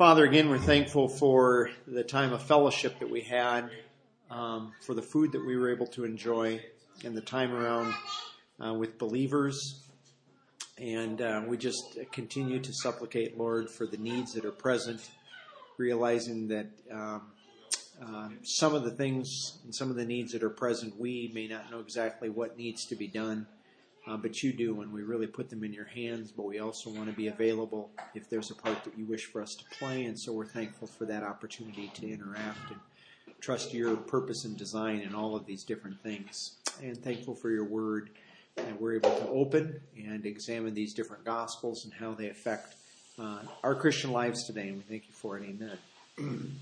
Father, again, we're thankful for the time of fellowship that we had, for the food that we were able to enjoy, and the time around with believers. And we just continue to supplicate, Lord, for the needs that are present, realizing that some of the things and some of the needs that are present, we may not know exactly what needs to be done. But you do, and we really put them in your hands, but we also want to be available if there's a part that you wish for us to play, and so we're thankful for that opportunity to interact and trust your purpose and design in all of these different things, and thankful for your word, and we're able to open and examine these different gospels and how they affect our Christian lives today, and we thank you for it. Amen.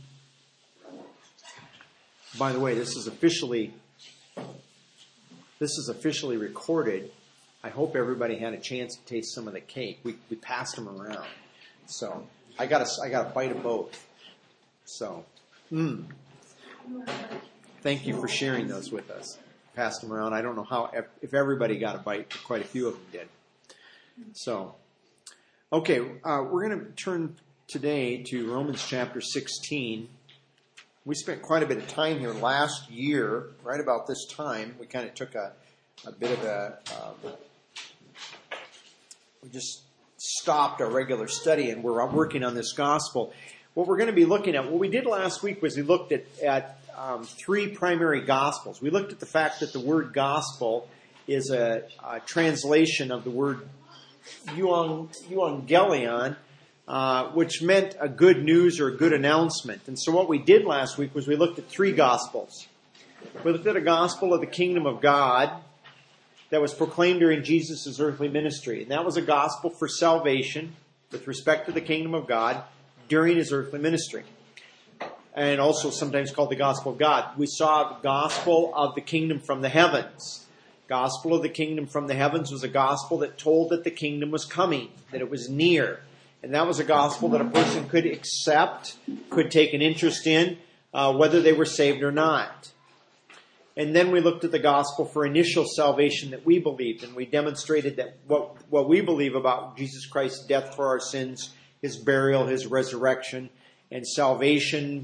By the way, this is officially recorded. I hope everybody had a chance to taste some of the cake. We passed them around, so I got a bite of both. So, thank you for sharing those with us. Passed them around. I don't know if everybody got a bite, but quite a few of them did. So, okay, we're going to turn today to Romans chapter 16. We spent quite a bit of time here last year, right about this time. We kind of took a bit of we just stopped our regular study, and we're working on this gospel. What we're going to be looking at, what we did last week was we looked at three primary gospels. We looked at the fact that the word gospel is a translation of the word euangelion, which meant a good news or a good announcement. And so what we did last week was we looked at three gospels. We looked at a gospel of the kingdom of God that was proclaimed during Jesus' earthly ministry. And that was a gospel for salvation with respect to the kingdom of God during his earthly ministry. And also sometimes called the gospel of God. We saw the gospel of the kingdom from the heavens. Gospel of the kingdom from the heavens was a gospel that told that the kingdom was coming, that it was near. And that was a gospel that a person could accept, could take an interest in, whether they were saved or not. And then we looked at the gospel for initial salvation that we believed, and we demonstrated that what we believe about Jesus Christ's death for our sins, his burial, his resurrection, and salvation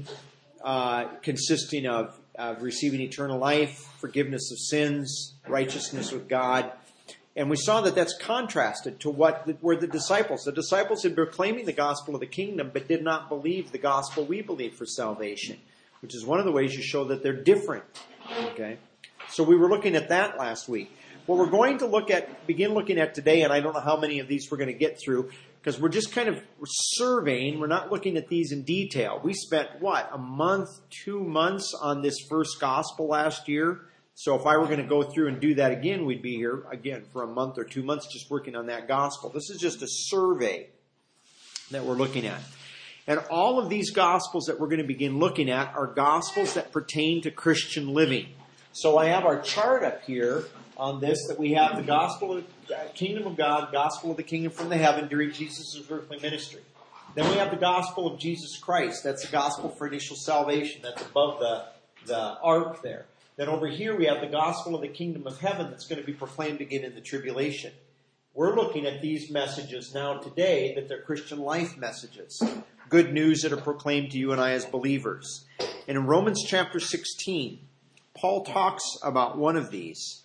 consisting of receiving eternal life, forgiveness of sins, righteousness with God. And we saw that that's contrasted to what were the disciples. The disciples had been proclaiming the gospel of the kingdom, but did not believe the gospel we believe for salvation, which is one of the ways you show that they're different. Okay, so we were looking at that last week. What we're going to begin looking at today, and I don't know how many of these we're going to get through, because we're just kind of surveying. We're not looking at these in detail. We spent, a month, 2 months on this first gospel last year. So if I were going to go through and do that again, we'd be here again for a month or 2 months just working on that gospel. This is just a survey that we're looking at. And all of these gospels that we're going to begin looking at are gospels that pertain to Christian living. So I have our chart up here on this, that we have the gospel of the kingdom of God, gospel of the kingdom from the heaven during Jesus' earthly ministry. Then we have the gospel of Jesus Christ. That's the gospel for initial salvation. That's above the ark there. Then over here we have the gospel of the kingdom of heaven that's going to be proclaimed again in the tribulation. We're looking at these messages now today, that they're Christian life messages. Good news that are proclaimed to you and I as believers. And in Romans chapter 16, Paul talks about one of these.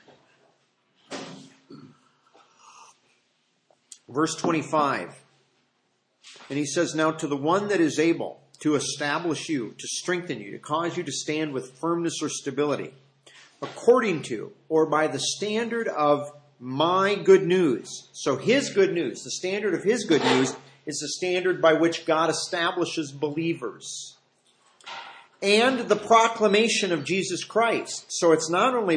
Verse 25. And he says, "Now to the one that is able to establish you, to strengthen you, to cause you to stand with firmness or stability, according to, or by the standard of my good news." So his good news, the standard of his good news, is the standard by which God establishes believers. And the proclamation of Jesus Christ. So it's not only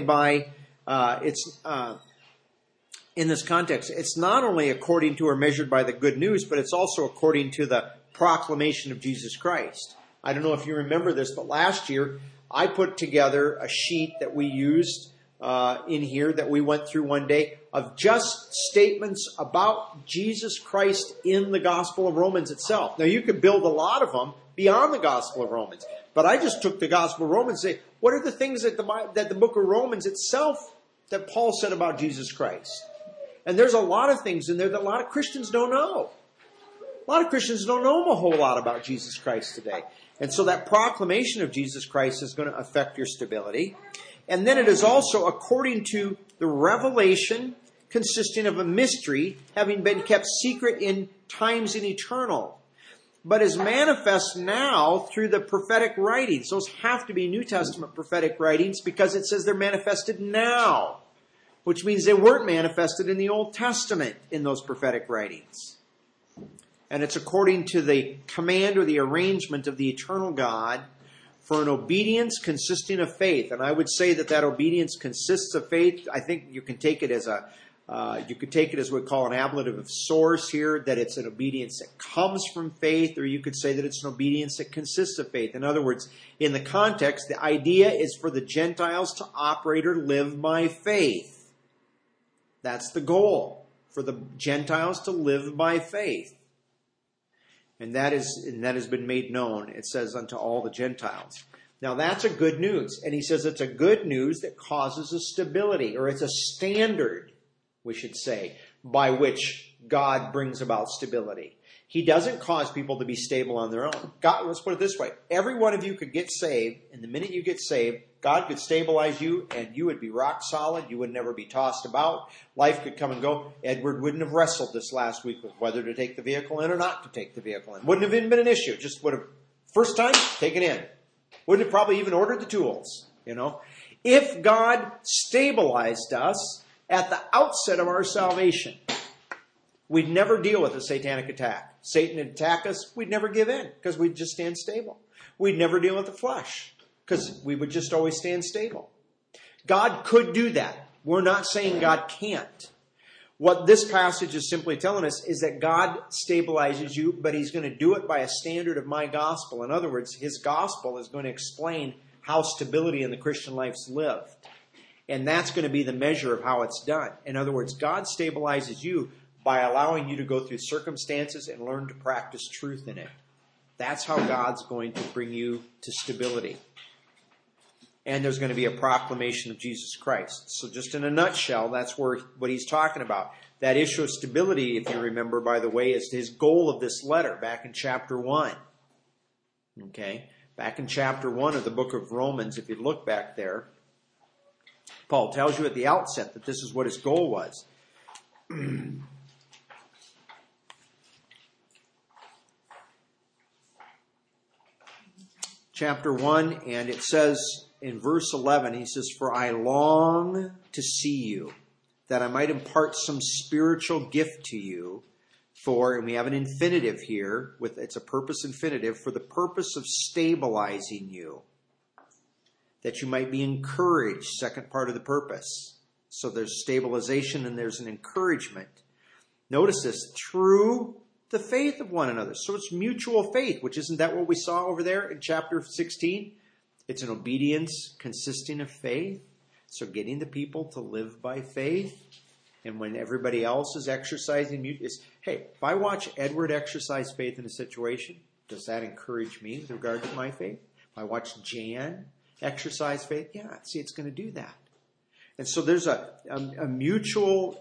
in this context, it's not only according to or measured by the good news, but it's also according to the proclamation of Jesus Christ. I don't know if you remember this, but last year I put together a sheet that we used in here that we went through one day of just statements about Jesus Christ in the Gospel of Romans itself. Now, you could build a lot of them beyond the Gospel of Romans, but I just took the Gospel of Romans and say, what are the things that the book of Romans itself that Paul said about Jesus Christ? And there's a lot of things in there that a lot of Christians don't know. A lot of Christians don't know a whole lot about Jesus Christ today. And so that proclamation of Jesus Christ is going to affect your stability. And then it is also according to the revelation consisting of a mystery having been kept secret in times in eternal, but is manifest now through the prophetic writings. Those have to be New Testament prophetic writings because it says they're manifested now, which means they weren't manifested in the Old Testament in those prophetic writings. And it's according to the command or the arrangement of the eternal God for an obedience consisting of faith. And I would say that obedience consists of faith. I think you can take it as what we call an ablative of source here, that it's an obedience that comes from faith, or you could say that it's an obedience that consists of faith. In other words, in the context, the idea is for the Gentiles to operate or live by faith. That's the goal, for the Gentiles to live by faith. And that has been made known, it says, unto all the Gentiles. Now that's a good news. And he says it's a good news that causes a stability, or it's a standard, we should say, by which God brings about stability. He doesn't cause people to be stable on their own. God, let's put it this way. Every one of you could get saved, and the minute you get saved, God could stabilize you, and you would be rock solid. You would never be tossed about. Life could come and go. Edward wouldn't have wrestled this last week with whether to take the vehicle in or not to take the vehicle in. Wouldn't have even been an issue. Just would have, first time, take it in. Wouldn't have probably even ordered the tools, If God stabilized us at the outset of our salvation, we'd never deal with a satanic attack. Satan would attack us, we'd never give in because we'd just stand stable. We'd never deal with the flesh because we would just always stand stable. God could do that. We're not saying God can't. What this passage is simply telling us is that God stabilizes you, but he's going to do it by a standard of my gospel. In other words, his gospel is going to explain how stability in the Christian life is lived. And that's going to be the measure of how it's done. In other words, God stabilizes you by allowing you to go through circumstances and learn to practice truth in it. That's how God's going to bring you to stability. And there's going to be a proclamation of Jesus Christ. So just in a nutshell, that's what he's talking about. That issue of stability, if you remember, by the way, is his goal of this letter back in chapter 1. Okay? Back in chapter 1 of the book of Romans, if you look back there, Paul tells you at the outset that this is what his goal was. Chapter 1, and it says in verse 11, he says, "For I long to see you, that I might impart some spiritual gift to you, for," and we have an infinitive here, it's a purpose infinitive, "for the purpose of stabilizing you, that you might be encouraged," second part of the purpose. So there's stabilization and there's an encouragement. Notice this, "through the faith of one another." So it's mutual faith, which isn't that what we saw over there in chapter 16? It's an obedience consisting of faith. So getting the people to live by faith. And when everybody else is exercising, hey, if I watch Edward exercise faith in a situation, does that encourage me with regard to my faith? If I watch Jan exercise faith, yeah, see, it's going to do that. And so there's a mutual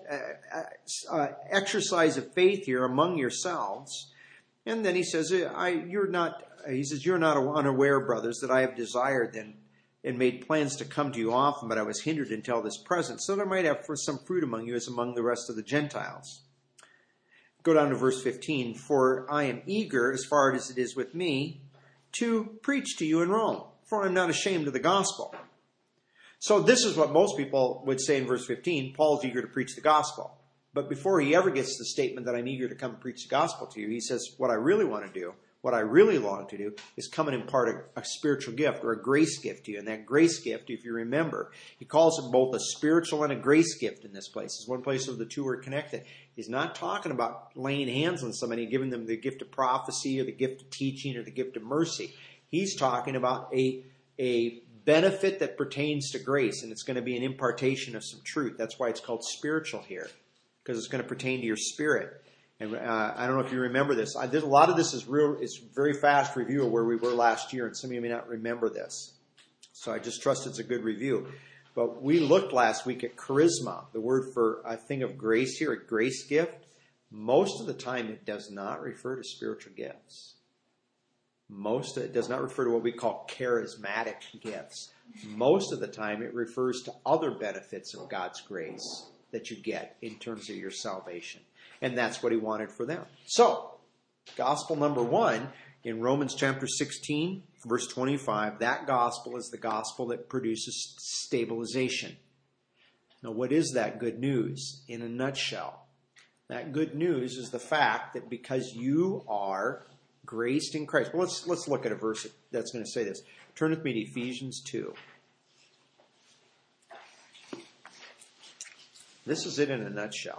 exercise of faith here among yourselves. And then he says, you're not unaware, brothers, that I have desired and made plans to come to you often, but I was hindered until this present, so that I might have some fruit among you as among the rest of the Gentiles. Go down to verse 15. "For I am eager, as far as it is with me, to preach to you in Rome, for I am not ashamed of the gospel." So this is what most people would say in verse 15. Paul's eager to preach the gospel. But before he ever gets to the statement that I'm eager to come and preach the gospel to you, he says, what I really want to do, what I really long to do, is come and impart a spiritual gift or a grace gift to you. And that grace gift, if you remember, he calls it both a spiritual and a grace gift in this place. It's one place where the two are connected. He's not talking about laying hands on somebody and giving them the gift of prophecy or the gift of teaching or the gift of mercy. He's talking about a benefit that pertains to grace, and it's going to be an impartation of some truth. That's why it's called spiritual here, because it's going to pertain to your spirit. And I don't know if you remember this. A lot of this is very fast review of where we were last year, and some of you may not remember this. So I just trust it's a good review. But we looked last week at charisma, the word for a thing of grace here, a grace gift. Most of the time it does not refer to spiritual gifts. It does not refer to what we call charismatic gifts. Most of the time it refers to other benefits of God's grace that you get in terms of your salvation. And that's what he wanted for them. So, gospel number 1 in Romans chapter 16, verse 25, that gospel is the gospel that produces stabilization. Now, what is that good news in a nutshell? That good news is the fact that because you are graced in Christ. Well, let's look at a verse that's going to say this. Turn with me to Ephesians 2. This is it in a nutshell.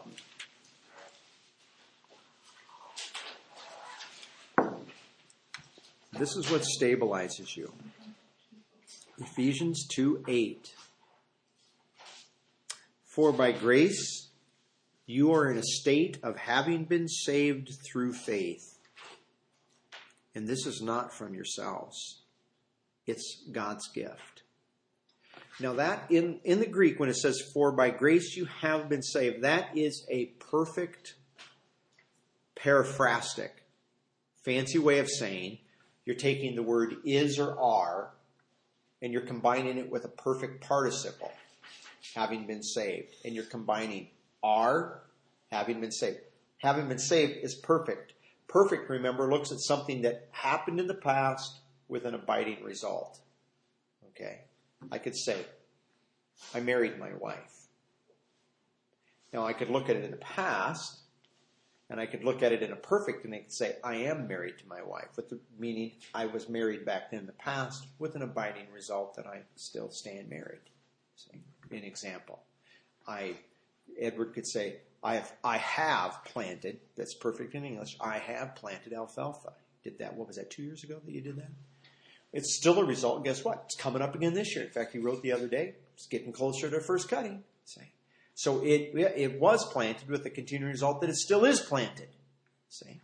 This is what stabilizes you. Ephesians 2:8. For by grace you are in a state of having been saved through faith. And this is not from yourselves. It's God's gift. Now that, in the Greek, when it says, for by grace you have been saved, that is a perfect paraphrastic, fancy way of saying, you're taking the word is or are, and you're combining it with a perfect participle, having been saved. And you're combining are, having been saved. Having been saved is perfect. Perfect, remember, looks at something that happened in the past with an abiding result. Okay? I could say, I married my wife. Now, I could look at it in the past, and I could look at it in a perfect, and I could say, I am married to my wife, with the meaning I was married back then in the past with an abiding result that I still stand married. See? An example. Edward could say, I have planted, that's perfect in English, I have planted alfalfa. Did that, what was that, 2 years ago that you did that? It's still a result. Guess what? It's coming up again this year. In fact, he wrote the other day, it's getting closer to first cutting. See? So it was planted with the continuing result that it still is planted. See?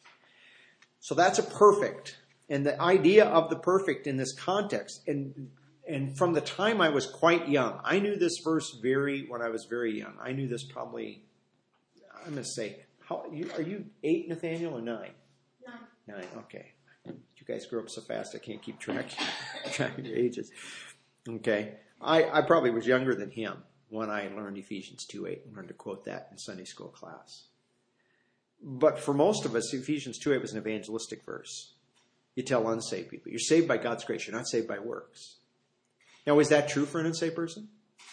So that's a perfect. And the idea of the perfect in this context, and from the time I was quite young, I knew this verse when I was very young. I knew this probably, I'm going to say, are you 8, Nathaniel, or 9? 9, okay. You guys grew up so fast I can't keep track of your ages. Okay. I probably was younger than him when I learned Ephesians 2:8 and learned to quote that in Sunday school class. But for most of us, Ephesians 2:8 was an evangelistic verse. You tell unsaved people, you're saved by God's grace, you're not saved by works. Now, is that true for an unsaved person?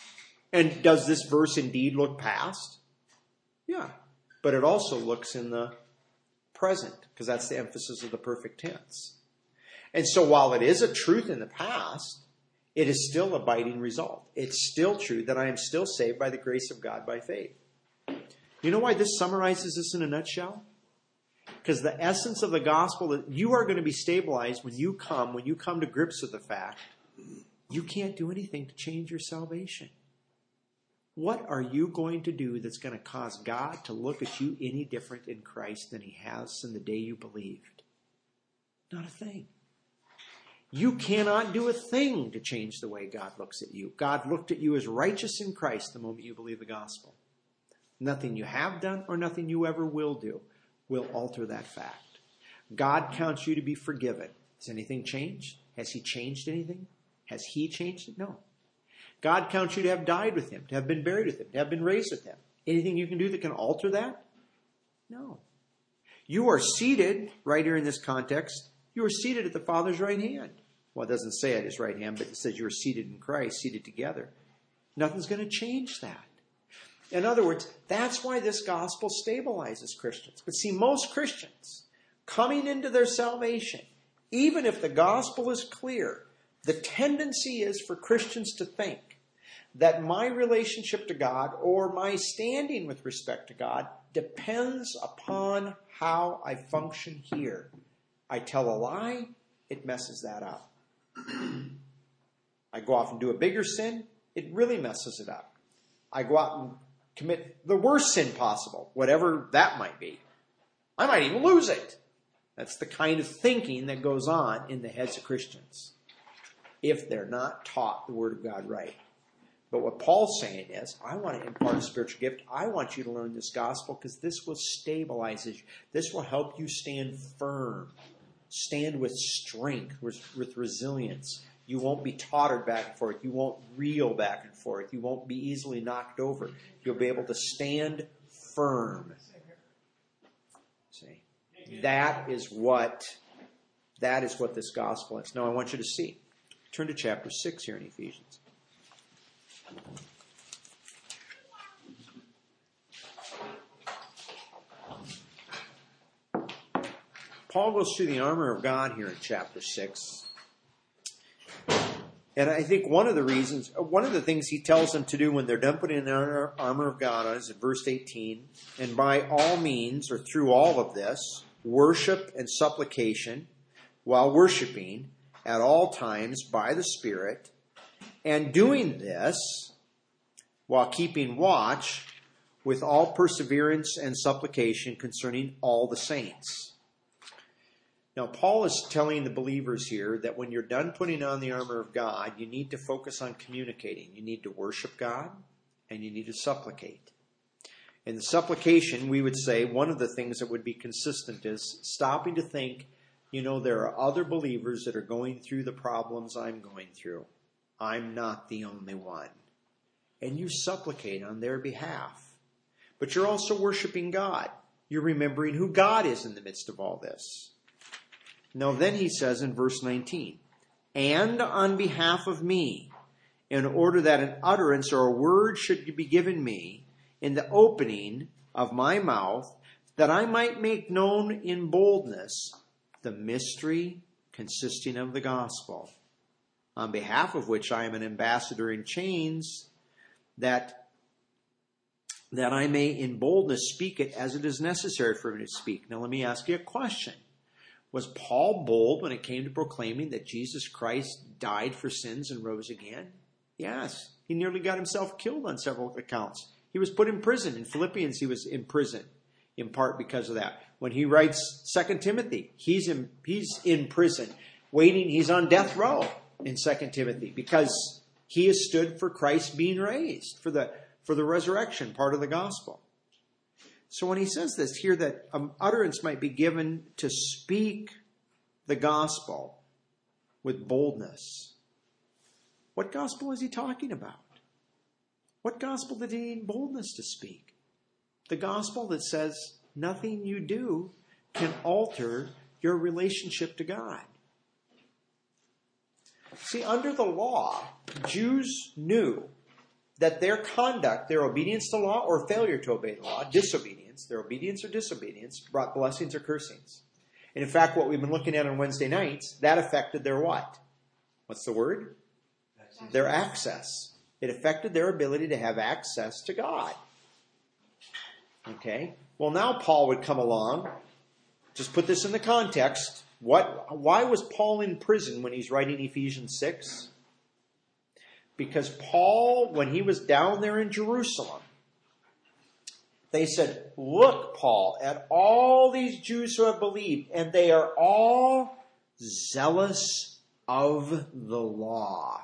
And does this verse indeed look past? Yeah. But it also looks in the present, because that's the emphasis of the perfect tense. And so while it is a truth in the past, it is still a abiding result. It's still true that I am still saved by the grace of God by faith. You know why this summarizes this in a nutshell? Because the essence of the gospel, that you are going to be stabilized when you come to grips with the fact you can't do anything to change your salvation. What are you going to do that's going to cause God to look at you any different in Christ than he has in the day you believed? Not a thing. You cannot do a thing to change the way God looks at you. God looked at you as righteous in Christ the moment you believe the gospel. Nothing you have done or nothing you ever will do will alter that fact. God counts you to be forgiven. Has anything changed? Has he changed anything? Has he changed it? No. God counts you to have died with him, to have been buried with him, to have been raised with him. Anything you can do that can alter that? No. You are seated, right here in this context, you are seated at the Father's right hand. Well, it doesn't say at his right hand, but it says you are seated in Christ, seated together. Nothing's going to change that. In other words, that's why this gospel stabilizes Christians. But see, most Christians, coming into their salvation, even if the gospel is clear, the tendency is for Christians to think that my relationship to God or my standing with respect to God depends upon how I function here. I tell a lie, it messes that up. I go off and do a bigger sin, it really messes it up. I go out and commit the worst sin possible, whatever that might be. I might even lose it. That's the kind of thinking that goes on in the heads of Christians if they're not taught the Word of God right. But what Paul's saying is, I want to impart a spiritual gift. I want you to learn this gospel because this will stabilize you. This will help you stand firm, stand with strength, with resilience. You won't be tottered back and forth. You won't reel back and forth. You won't be easily knocked over. You'll be able to stand firm. See, that is what this gospel is. Now I want you to see. Turn to chapter 6 here in Ephesians. Paul goes through the armor of God here in chapter 6. And I think one of the things he tells them to do when they're done putting the armor of God on is in verse 18. And by all means, or through all of this, worship and supplication, while worshiping at all times by the Spirit, and doing this while keeping watch with all perseverance and supplication concerning all the saints. Now, Paul is telling the believers here that when you're done putting on the armor of God, you need to focus on communicating. You need to worship God, and you need to supplicate. In the supplication, we would say one of the things that would be consistent is stopping to think, there are other believers that are going through the problems I'm going through. I'm not the only one. And you supplicate on their behalf. But you're also worshiping God. You're remembering who God is in the midst of all this. Now then he says in verse 19, and on behalf of me, in order that an utterance or a word should be given me in the opening of my mouth, that I might make known in boldness the mystery consisting of the gospel, on behalf of which I am an ambassador in chains, that I may in boldness speak it as it is necessary for me to speak. Now let me ask you a question. Was Paul bold when it came to proclaiming that Jesus Christ died for sins and rose again? Yes. He nearly got himself killed on several accounts. He was put in prison. In Philippians, he was in prison, in part because of that. When he writes 2 Timothy, he's in prison, waiting. He's on death row in 2 Timothy because he has stood for Christ being raised, for the resurrection, part of the gospel. So when he says this here, that utterance might be given to speak the gospel with boldness, what gospel is he talking about? What gospel did he need boldness to speak? The gospel that says nothing you do can alter your relationship to God. See, under the law, Jews knew that their conduct, their obedience to law or failure to obey the law, disobedience, their obedience or disobedience, brought blessings or cursings. And in fact, what we've been looking at on Wednesday nights, that affected their what? What's the word? Their access. It affected their ability to have access to God. Okay? Well, now Paul would come along, just put this in the context. Why was Paul in prison when he's writing Ephesians 6? Because Paul, when he was down there in Jerusalem, they said, look, Paul, at all these Jews who have believed, and they are all zealous of the law.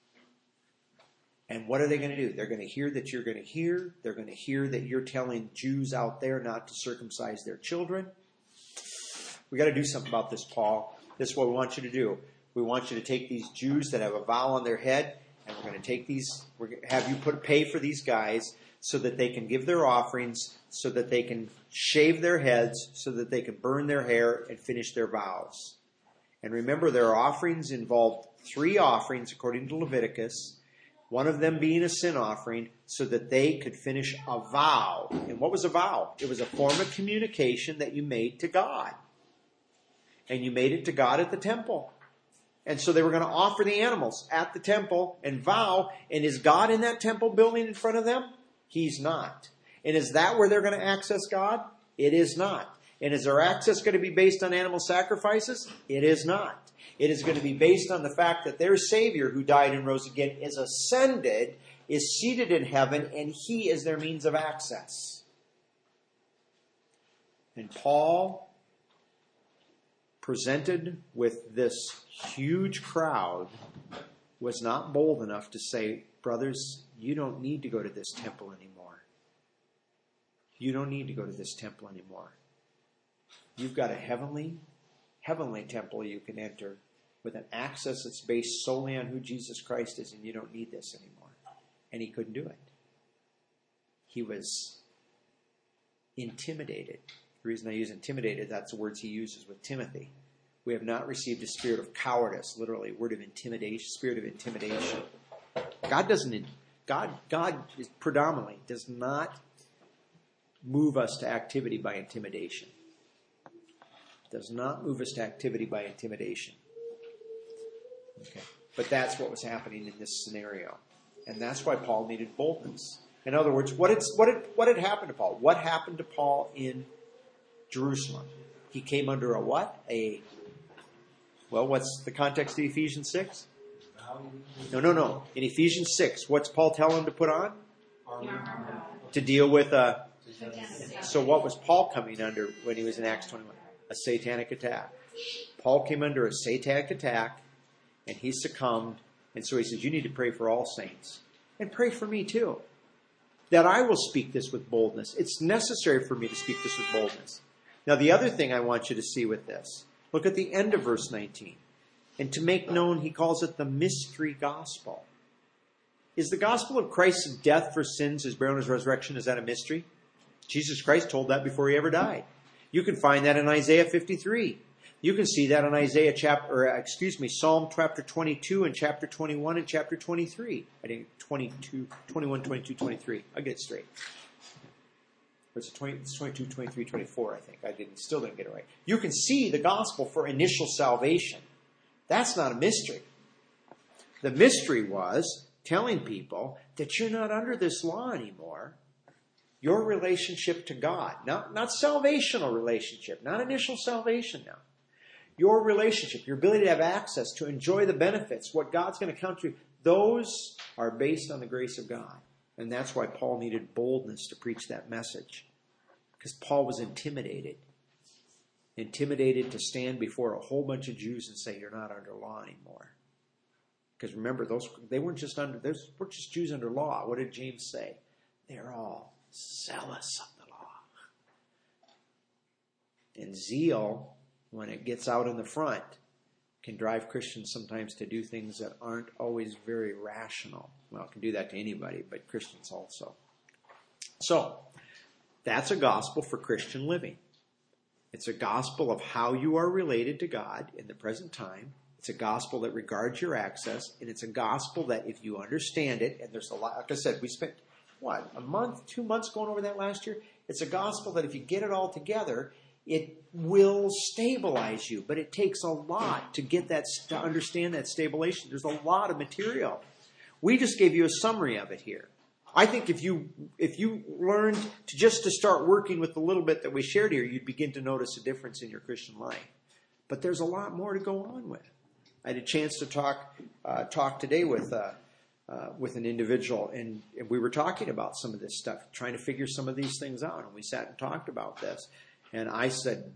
And what are they going to do? They're going to hear that you're going to hear. They're going to hear that you're telling Jews out there not to circumcise their children. We got to do something about this, Paul. This is what we want you to do. We want you to take these Jews that have a vow on their head, and we're going to take these, we're going to have you pay for these guys so that they can give their offerings, so that they can shave their heads, so that they can burn their hair and finish their vows. And remember, their offerings involved 3 offerings according to Leviticus, one of them being a sin offering, so that they could finish a vow. And what was a vow? It was a form of communication that you made to God. And you made it to God at the temple. And so they were going to offer the animals at the temple and vow. And is God in that temple building in front of them? He's not. And is that where they're going to access God? It is not. And is their access going to be based on animal sacrifices? It is not. It is going to be based on the fact that their Savior, who died and rose again, is ascended, is seated in heaven, and He is their means of access. And Paul, presented with this huge crowd, was not bold enough to say, brothers, you don't need to go to this temple anymore. You don't need to go to this temple anymore. You've got a heavenly temple you can enter with an access that's based solely on who Jesus Christ is, and you don't need this anymore. And he couldn't do it. He was intimidated. The reason I use intimidated, that's the words he uses with Timothy. We have not received a spirit of cowardice, literally, word of intimidation, spirit of intimidation. God is predominantly does not move us to activity by intimidation. Does not move us to activity by intimidation. Okay. But that's what was happening in this scenario. And that's why Paul needed boldness. In other words, what had happened to Paul? What happened to Paul in Jerusalem? He came under a what? What's the context of Ephesians 6? No. In Ephesians 6, what's Paul telling him to put on? To deal with So what was Paul coming under when he was in Acts 21? A satanic attack. Paul came under a satanic attack, and he succumbed. And so he says, you need to pray for all saints. And pray for me too. That I will speak this with boldness. It's necessary for me to speak this with boldness. Now the other thing I want you to see with this, look at the end of verse 19. And to make known, he calls it the mystery gospel. Is the gospel of Christ's death for sins, his burial and his resurrection, is that a mystery? Jesus Christ told that before he ever died. You can find that in Isaiah 53. You can see that in Psalm chapter 22 and chapter 21 and chapter 23. I think 21, 22, 23. I'll get it straight. It's 22, 23, 24, I think. Still didn't get it right. You can see the gospel for initial salvation. That's not a mystery. The mystery was telling people that you're not under this law anymore. Your relationship to God, not salvational relationship, not initial salvation now. Your relationship, your ability to have access, to enjoy the benefits, what God's going to count to you, those are based on the grace of God. And that's why Paul needed boldness to preach that message. Because Paul was intimidated. Intimidated to stand before a whole bunch of Jews and say, you're not under law anymore. Because remember, they weren't just Jews under law. What did James say? They're all zealous of the law. And zeal, when it gets out in the front, can drive Christians sometimes to do things that aren't always very rational. Well, it can do that to anybody, but Christians also. So, that's a gospel for Christian living. It's a gospel of how you are related to God in the present time. It's a gospel that regards your access, and it's a gospel that if you understand it, and there's a lot, like I said, we spent, a month, 2 months going over that last year? It's a gospel that if you get it all together, it will stabilize you, but it takes a lot to get that, to understand that stabilization. There's a lot of material. We just gave you a summary of it here. I think if you learned to start working with the little bit that we shared here, you'd begin to notice a difference in your Christian life. But there's a lot more to go on with. I had a chance to talk today with an individual, and we were talking about some of this stuff, trying to figure some of these things out, and we sat and talked about this. And I said,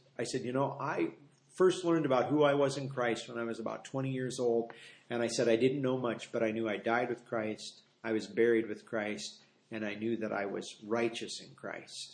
I first learned about who I was in Christ when I was about 20 years old. And I said, I didn't know much, but I knew I died with Christ. I was buried with Christ. And I knew that I was righteous in Christ.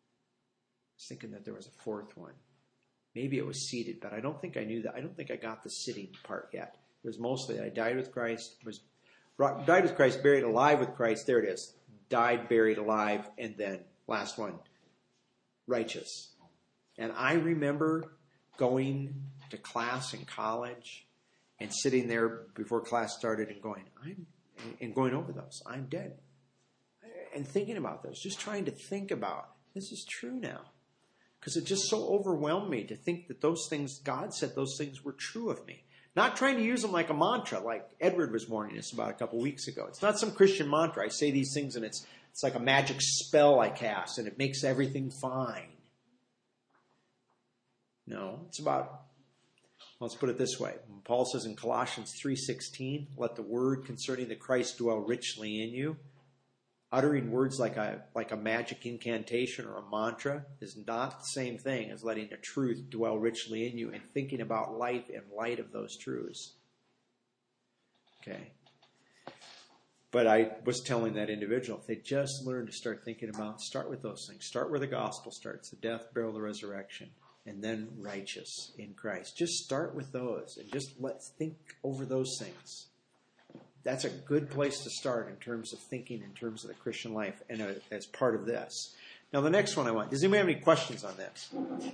I was thinking that there was a fourth one. Maybe it was seated, but I don't think I knew that. I don't think I got the sitting part yet. It was mostly I died with Christ, died with Christ, buried alive with Christ. There it is. Died, buried, alive, and then last one. Righteous. And I remember going to class in college and sitting there before class started and going over those. I'm dead. And thinking about those, just trying to think about, this is true now. Because it just so overwhelmed me to think that those things, God said those things were true of me. Not trying to use them like a mantra, like Edward was warning us about a couple weeks ago. It's not some Christian mantra. I say these things and it's like a magic spell I cast and it makes everything fine. No, it's about, let's put it this way. When Paul says in Colossians 3:16, let the word concerning the Christ dwell richly in you. Uttering words like a magic incantation or a mantra is not the same thing as letting the truth dwell richly in you and thinking about life in light of those truths. Okay. But I was telling that individual, if they just learn to start with those things. Start where the gospel starts, the death, burial, the resurrection, and then righteous in Christ. Just start with those and just think over those things. That's a good place to start in terms of thinking, in terms of the Christian life, and as part of this. Now, the next one does anybody have any questions on this?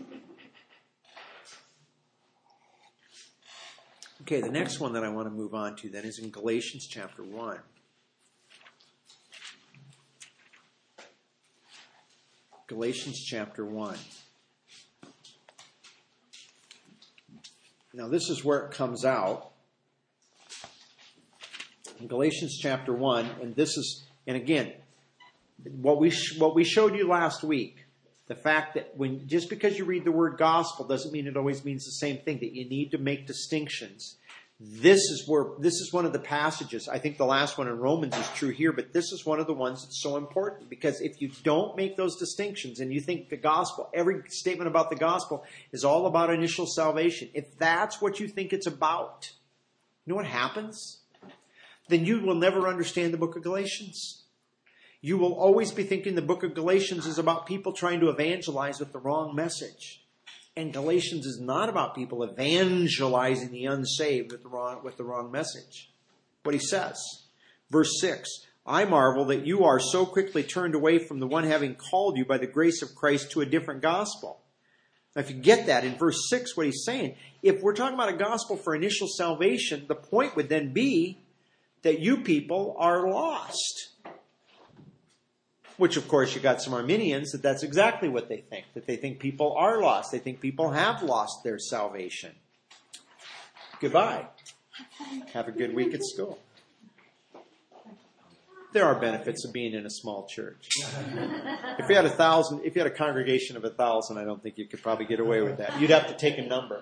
Okay, the next one that I want to move on to then is in Galatians chapter 1. Galatians chapter 1. Now, this is where it comes out. In Galatians chapter 1, and again, what we showed you last week, the fact that just because you read the word gospel doesn't mean it always means the same thing, that you need to make distinctions. This is one of the passages. I think the last one in Romans is true here, but this is one of the ones that's so important, because if you don't make those distinctions and you think the gospel, every statement about the gospel is all about initial salvation, if that's what you think it's about, you know what happens? Then you will never understand the book of Galatians. You will always be thinking the book of Galatians is about people trying to evangelize with the wrong message. And Galatians is not about people evangelizing the unsaved with the wrong message. What he says, verse 6, I marvel that you are so quickly turned away from the one having called you by the grace of Christ to a different gospel. Now, if you get that in verse 6, what he's saying, if we're talking about a gospel for initial salvation, the point would then be that you people are lost. Which, of course, you got some Arminians that's exactly what they think. That they think people are lost. They think people have lost their salvation. Goodbye. Have a good week at school. There are benefits of being in a small church. If you had a congregation of 1,000, I don't think you could probably get away with that. You'd have to take a number.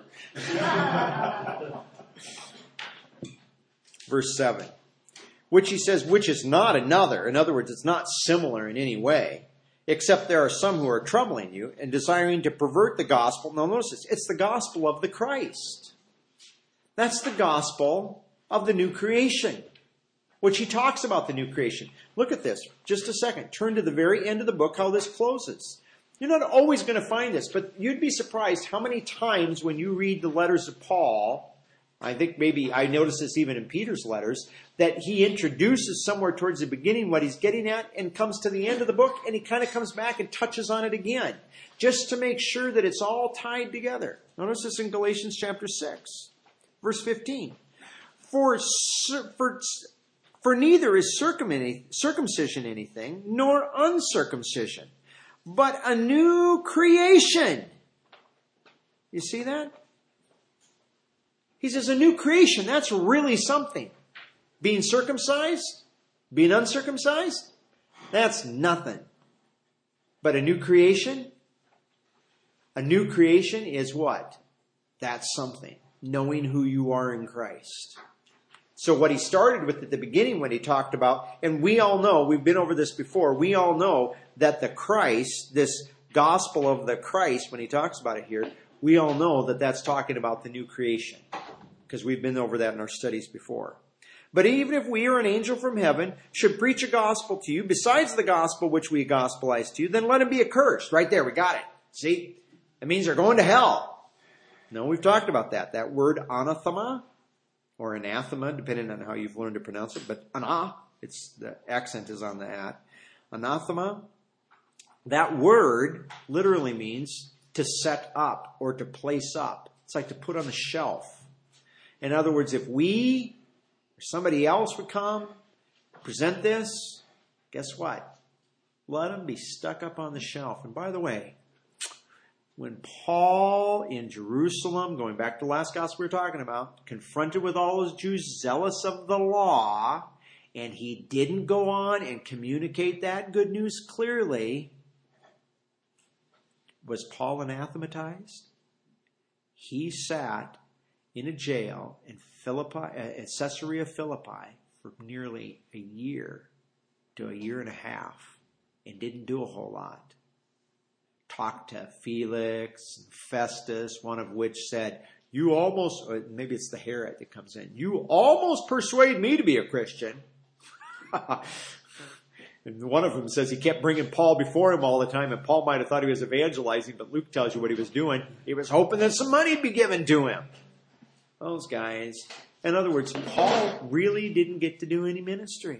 Verse 7. Which he says, which is not another. In other words, it's not similar in any way, except there are some who are troubling you and desiring to pervert the gospel. Now notice this, it's the gospel of the Christ. That's the gospel of the new creation, which he talks about the new creation. Look at this, just a second. Turn to the very end of the book, how this closes. You're not always going to find this, but you'd be surprised how many times when you read the letters of Paul, I think maybe I noticed this even in Peter's letters, that he introduces somewhere towards the beginning what he's getting at and comes to the end of the book and he kind of comes back and touches on it again, just to make sure that it's all tied together. Notice this in Galatians chapter 6, verse 15. For neither is circumcision anything, nor uncircumcision, but a new creation. You see that? He says a new creation, that's really something. Being circumcised, being uncircumcised, that's nothing. But a new creation is what? That's something. Knowing who you are in Christ. So what he started with at the beginning when he talked about, and we all know, we've been over this before, we all know that the Christ, this gospel of the Christ, when he talks about it here, we all know that that's talking about the new creation. Because we've been over that in our studies before. But even if we or an angel from heaven should preach a gospel to you, besides the gospel which we gospelize to you, then let him be accursed. Right there, we got it. See? That means they're going to hell. No, we've talked about that. That word anathema, or anathema, depending on how you've learned to pronounce it, but the accent is on the at. Anathema, that word literally means to set up or to place up. It's like to put on the shelf. In other words, if we or somebody else would come, present this, guess what? Let them be stuck up on the shelf. And by the way, when Paul in Jerusalem, going back to the last gospel we were talking about, confronted with all those Jews zealous of the law, and he didn't go on and communicate that good news clearly, was Paul anathematized? He sat in a jail in at Caesarea Philippi for nearly a year to a year and a half and didn't do a whole lot. Talked to Felix and Festus, one of which said, you almost, or maybe it's the Herod that comes in, you almost persuade me to be a Christian. And one of them says he kept bringing Paul before him all the time, and Paul might have thought he was evangelizing, but Luke tells you what he was doing. He was hoping that some money would be given to him. Those guys. In other words, Paul really didn't get to do any ministry.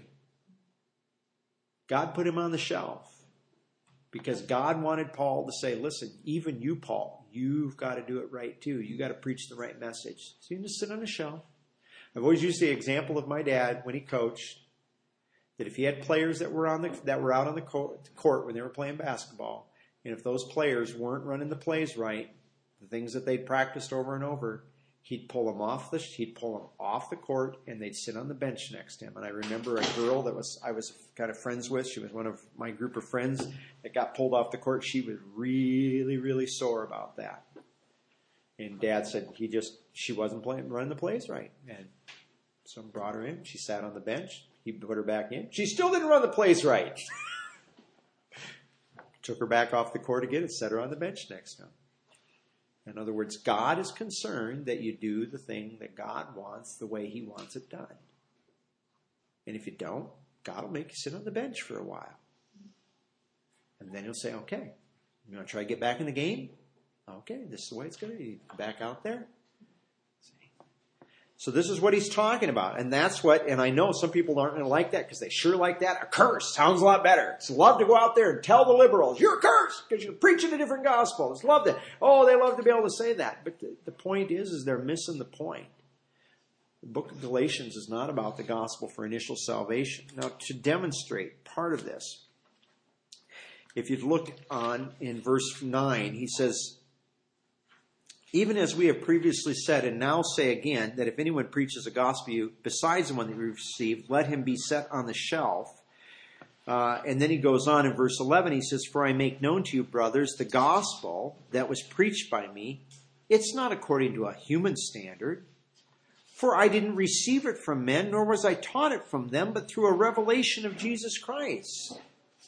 God put him on the shelf because God wanted Paul to say, listen, even you, Paul, you've got to do it right too. You've got to preach the right message. So you just sit on the shelf. I've always used the example of my dad when he coached, that if he had players that were out on the court when they were playing basketball, and if those players weren't running the plays right, the things that they'd practiced over and over, he'd pull them off the court, and they'd sit on the bench next to him. And I remember a girl that I was kind of friends with. She was one of my group of friends that got pulled off the court. She was really, really sore about that. And Dad said she wasn't running the plays right. And someone brought her in. She sat on the bench. He put her back in. She still didn't run the plays right. Took her back off the court again and set her on the bench next to him. In other words, God is concerned that you do the thing that God wants the way he wants it done. And if you don't, God will make you sit on the bench for a while. And then he'll say, okay, you want to try to get back in the game? Okay, this is the way it's going to be. Back out there. So this is what he's talking about. And and I know some people aren't going to like that because they sure like that. A curse sounds a lot better. It's love to go out there and tell the liberals, you're a curse because you're preaching a different gospel. It's love that. Oh, they love to be able to say that. But the point is they're missing the point. The book of Galatians is not about the gospel for initial salvation. Now, to demonstrate part of this, if you look in verse 9, he says, even as we have previously said and now say again, that if anyone preaches a gospel besides the one that we received, let him be set on the shelf. And then he goes on in verse 11, he says, for I make known to you, brothers, the gospel that was preached by me, it's not according to a human standard. For I didn't receive it from men, nor was I taught it from them, but through a revelation of Jesus Christ.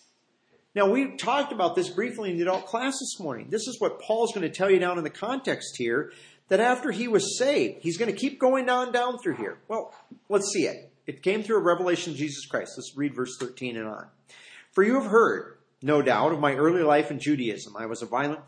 Now, we talked about this briefly in the adult class this morning. This is what Paul's going to tell you down in the context here, that after he was saved, he's going to keep going down through here. Well, let's see it. It came through a revelation of Jesus Christ. Let's read verse 13 and on. For you have heard, no doubt, of my early life in Judaism. I was violently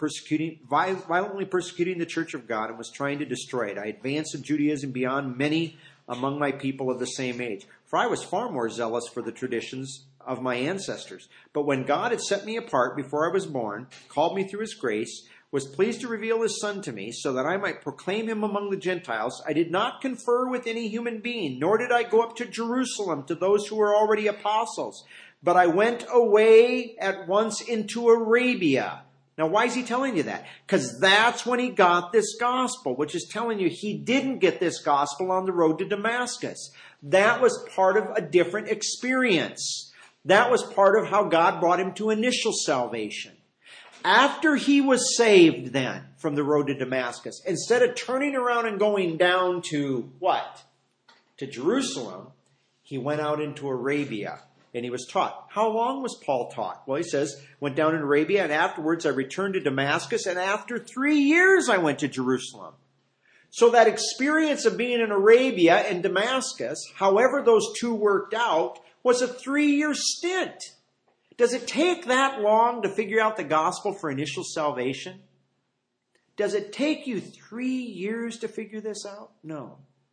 persecuting the church of God and was trying to destroy it. I advanced in Judaism beyond many among my people of the same age. For I was far more zealous for the traditions of my ancestors. But when God had set me apart before I was born, called me through his grace, was pleased to reveal his Son to me so that I might proclaim him among the Gentiles, I did not confer with any human being, nor did I go up to Jerusalem to those who were already apostles. But I went away at once into Arabia. Now, why is he telling you that? Because that's when he got this gospel, which is telling you he didn't get this gospel on the road to Damascus. That was part of a different experience. That was part of how God brought him to initial salvation. After he was saved then from the road to Damascus, instead of turning around and going down to what? To Jerusalem, he went out into Arabia and he was taught. How long was Paul taught? Well, he says, went down in Arabia and afterwards I returned to Damascus and after 3 years I went to Jerusalem. So that experience of being in Arabia and Damascus, however those two worked out, was a 3-year stint. Does it take that long to figure out the gospel for initial salvation? Does it take you 3 years to figure this out? No.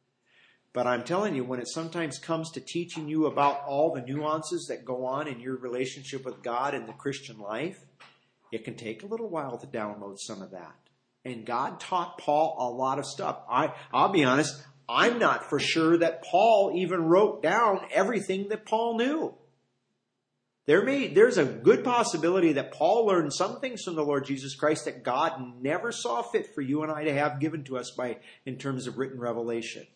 But I'm telling you, when it sometimes comes to teaching you about all the nuances that go on in your relationship with God and the Christian life, it can take a little while to download some of that. And God taught Paul a lot of stuff. I'll be honest, I'm not for sure that Paul even wrote down everything that Paul knew. There's a good possibility that Paul learned some things from the Lord Jesus Christ that God never saw fit for you and I to have given to us in terms of written revelation.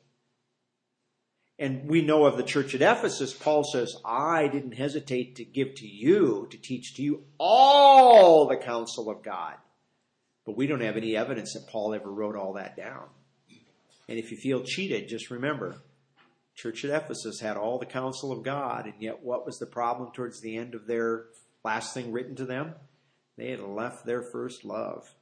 And we know of the church at Ephesus, Paul says, I didn't hesitate to give to you, to teach to you all the counsel of God. But we don't have any evidence that Paul ever wrote all that down. And if you feel cheated, just remember, church at Ephesus had all the counsel of God, and yet what was the problem towards the end of their last thing written to them? They had left their first love.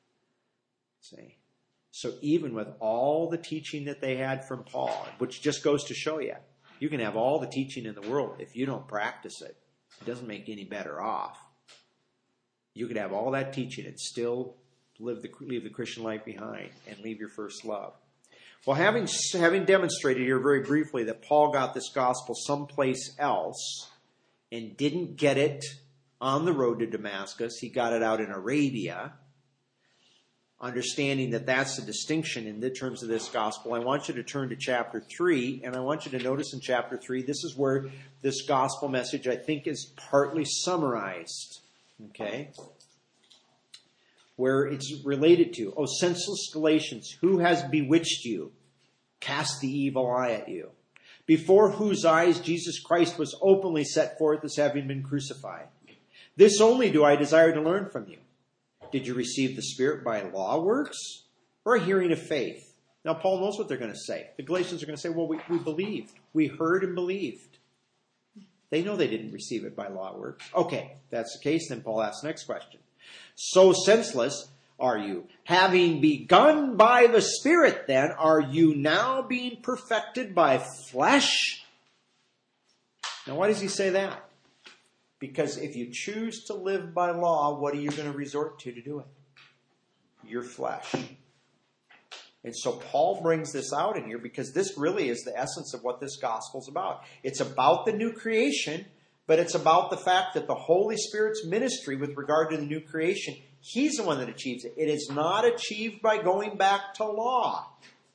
See? So even with all the teaching that they had from Paul, which just goes to show you, You can have all the teaching in the world. If you don't practice it, it doesn't make you any better off. You could have all that teaching and still leave the Christian life behind and leave your first love. Well, having demonstrated here very briefly that Paul got this gospel someplace else and didn't get it on the road to Damascus, he got it out in Arabia, understanding that that's the distinction in the terms of this gospel, I want you to turn to chapter 3, and I want you to notice in chapter 3, this is where this gospel message, I think, is partly summarized, okay? Where it's related to, "O senseless Galatians, who has bewitched you, cast the evil eye at you, before whose eyes Jesus Christ was openly set forth as having been crucified? This only do I desire to learn from you. Did you receive the Spirit by law works or a hearing of faith?" Now, Paul knows what they're going to say. The Galatians are going to say, well, we believed. We heard and believed. They know they didn't receive it by law works. Okay, if that's the case, then Paul asks the next question. "So senseless are you? Having begun by the Spirit, then, are you now being perfected by flesh?" Now, why does he say that? Because if you choose to live by law, what are you going to resort to do it? Your flesh. And so Paul brings this out in here because this really is the essence of what this gospel is about. It's about the new creation, but it's about the fact that the Holy Spirit's ministry with regard to the new creation, He's the one that achieves it. It is not achieved by going back to law.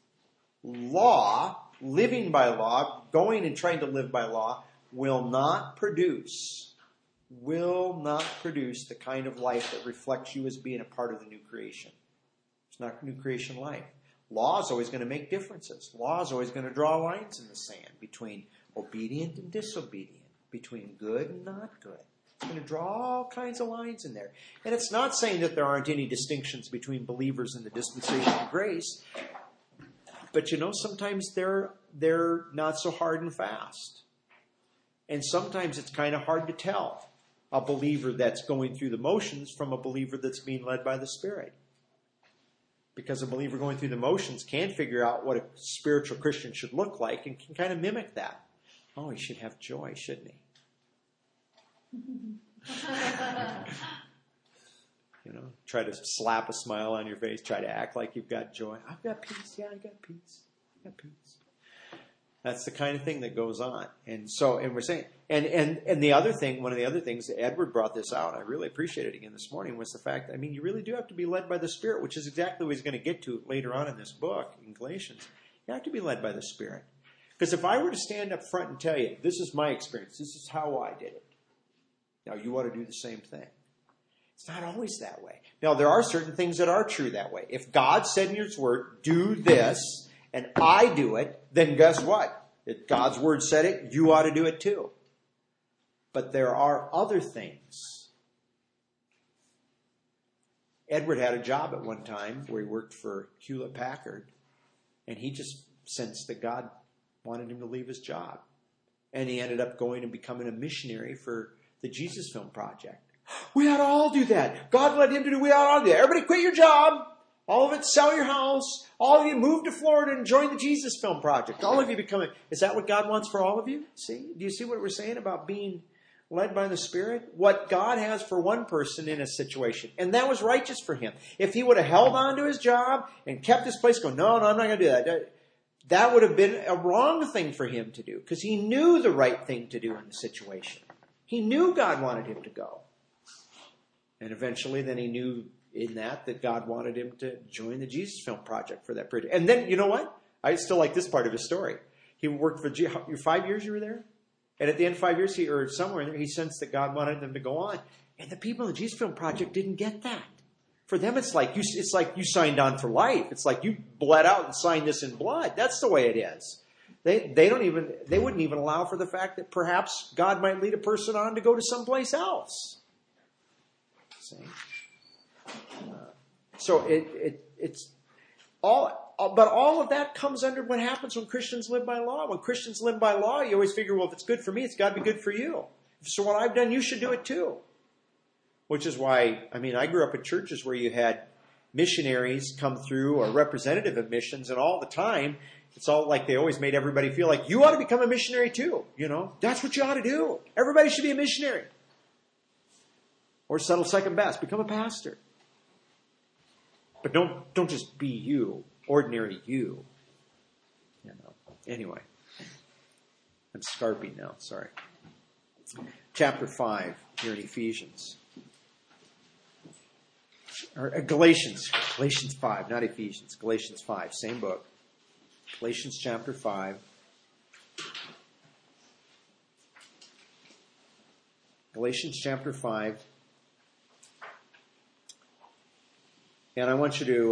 Law, living by law, going and trying to live by law, will not produce the kind of life that reflects you as being a part of the new creation. It's not new creation life. Law is always going to make differences. Law is always going to draw lines in the sand between obedient and disobedient, between good and not good. It's going to draw all kinds of lines in there. And it's not saying that there aren't any distinctions between believers in the dispensation of grace, but sometimes they're not so hard and fast. And sometimes it's kind of hard to tell a believer that's going through the motions from a believer that's being led by the Spirit. Because a believer going through the motions can figure out what a spiritual Christian should look like and can kind of mimic that. Oh, he should have joy, shouldn't he? Try to slap a smile on your face, try to act like you've got joy. I've got peace. Yeah, I got peace. I got peace. That's the kind of thing that goes on. And we're saying, and the other thing, one of the other things, Edward brought this out, I really appreciate it again this morning, was the fact that, you really do have to be led by the Spirit, which is exactly what he's going to get to later on in this book, in Galatians. You have to be led by the Spirit. Because if I were to stand up front and tell you, this is my experience, this is how I did it, now you ought to do the same thing. It's not always that way. Now, there are certain things that are true that way. If God said in His Word, do this, and I do it, then guess what? If God's Word said it, you ought to do it too. But there are other things. Edward had a job at one time where he worked for Hewlett-Packard, and he just sensed that God wanted him to leave his job. And he ended up going and becoming a missionary for the Jesus Film Project. We ought to all do that. God led him to do, we ought to all do that. Everybody quit your job. All of it, sell your house. All of you move to Florida and join the Jesus Film Project. All of you become is that what God wants for all of you? See? Do you see what we're saying about being led by the Spirit? What God has for one person in a situation. And that was righteous for him. If he would have held on to his job and kept his place going, no, I'm not going to do that. That would have been a wrong thing for him to do because he knew the right thing to do in the situation. He knew God wanted him to go. And eventually then he knew in that God wanted him to join the Jesus Film Project for that period. And then, you know what? I still like this part of his story. He worked for 5 years you were there? And at the end of 5 years, or somewhere in there, he sensed that God wanted them to go on. And the people in the Jesus Film Project didn't get that. For them, it's like you signed on for life. It's like you bled out and signed this in blood. That's the way it is. They wouldn't even allow for the fact that perhaps God might lead a person on to go to someplace else. See? So it's all, but all of that comes under what happens when Christians live by law. When Christians live by law, you always figure, well, if it's good for me, it's got to be good for you. So what I've done, you should do it too. Which is why, I grew up in churches where you had missionaries come through or representative of missions, and all the time, it's all like they always made everybody feel like you ought to become a missionary too. That's what you ought to do. Everybody should be a missionary. Or settle second best. Become a pastor. But don't just be you, ordinary you. Anyway, I'm scarping now. Sorry. Chapter 5 here in Ephesians. Or Galatians 5, not Ephesians. Galatians 5, same book. Galatians chapter 5. Galatians chapter 5. And I want you to,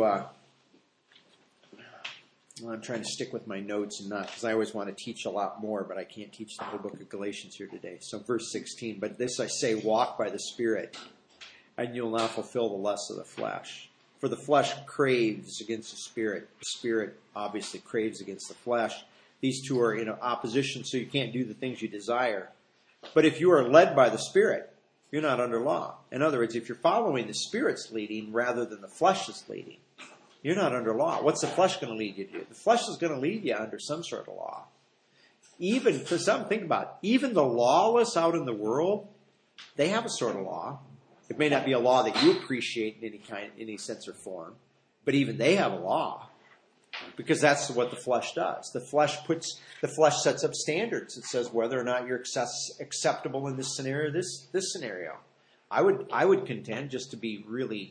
I'm trying to stick with my notes and not, because I always want to teach a lot more, but I can't teach the whole book of Galatians here today. So verse 16, but this I say, walk by the Spirit, and you'll not fulfill the lusts of the flesh. For the flesh craves against the Spirit. The Spirit obviously craves against the flesh. These two are in opposition, so you can't do the things you desire. But if you are led by the Spirit, you're not under law. In other words, if you're following the Spirit's leading rather than the flesh's leading, you're not under law. What's the flesh going to lead you to do? The flesh is going to lead you under some sort of law. Even, for some, think about it, even the lawless out in the world, they have a sort of law. It may not be a law that you appreciate in any sense or form, but even they have a law. Because that's what the flesh does. The flesh sets up standards. It says whether or not you're acceptable in this scenario, this scenario. I would contend, just to be really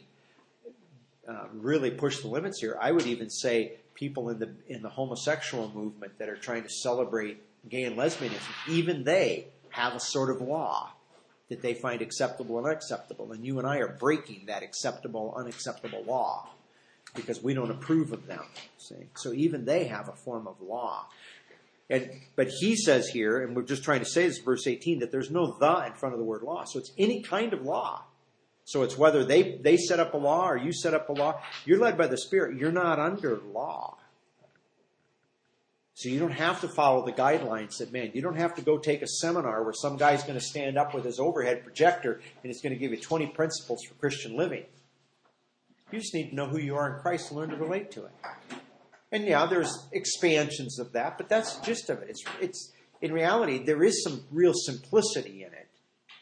push the limits here, I would even say people in the homosexual movement that are trying to celebrate gay and lesbianism, even they have a sort of law that they find acceptable and unacceptable. And you and I are breaking that acceptable, unacceptable law, because we don't approve of them. See? So even they have a form of law. But he says here, and we're just trying to say this, verse 18, that there's no "the" in front of the word law. So it's any kind of law. So it's whether they set up a law or you set up a law. You're led by the Spirit. You're not under law. So you don't have to follow the guidelines that, man, you don't have to go take a seminar where some guy's going to stand up with his overhead projector and it's going to give you 20 principles for Christian living. You just need to know who you are in Christ and learn to relate to it. And yeah, there's expansions of that, but that's the gist of it. It's in reality, there is some real simplicity in it.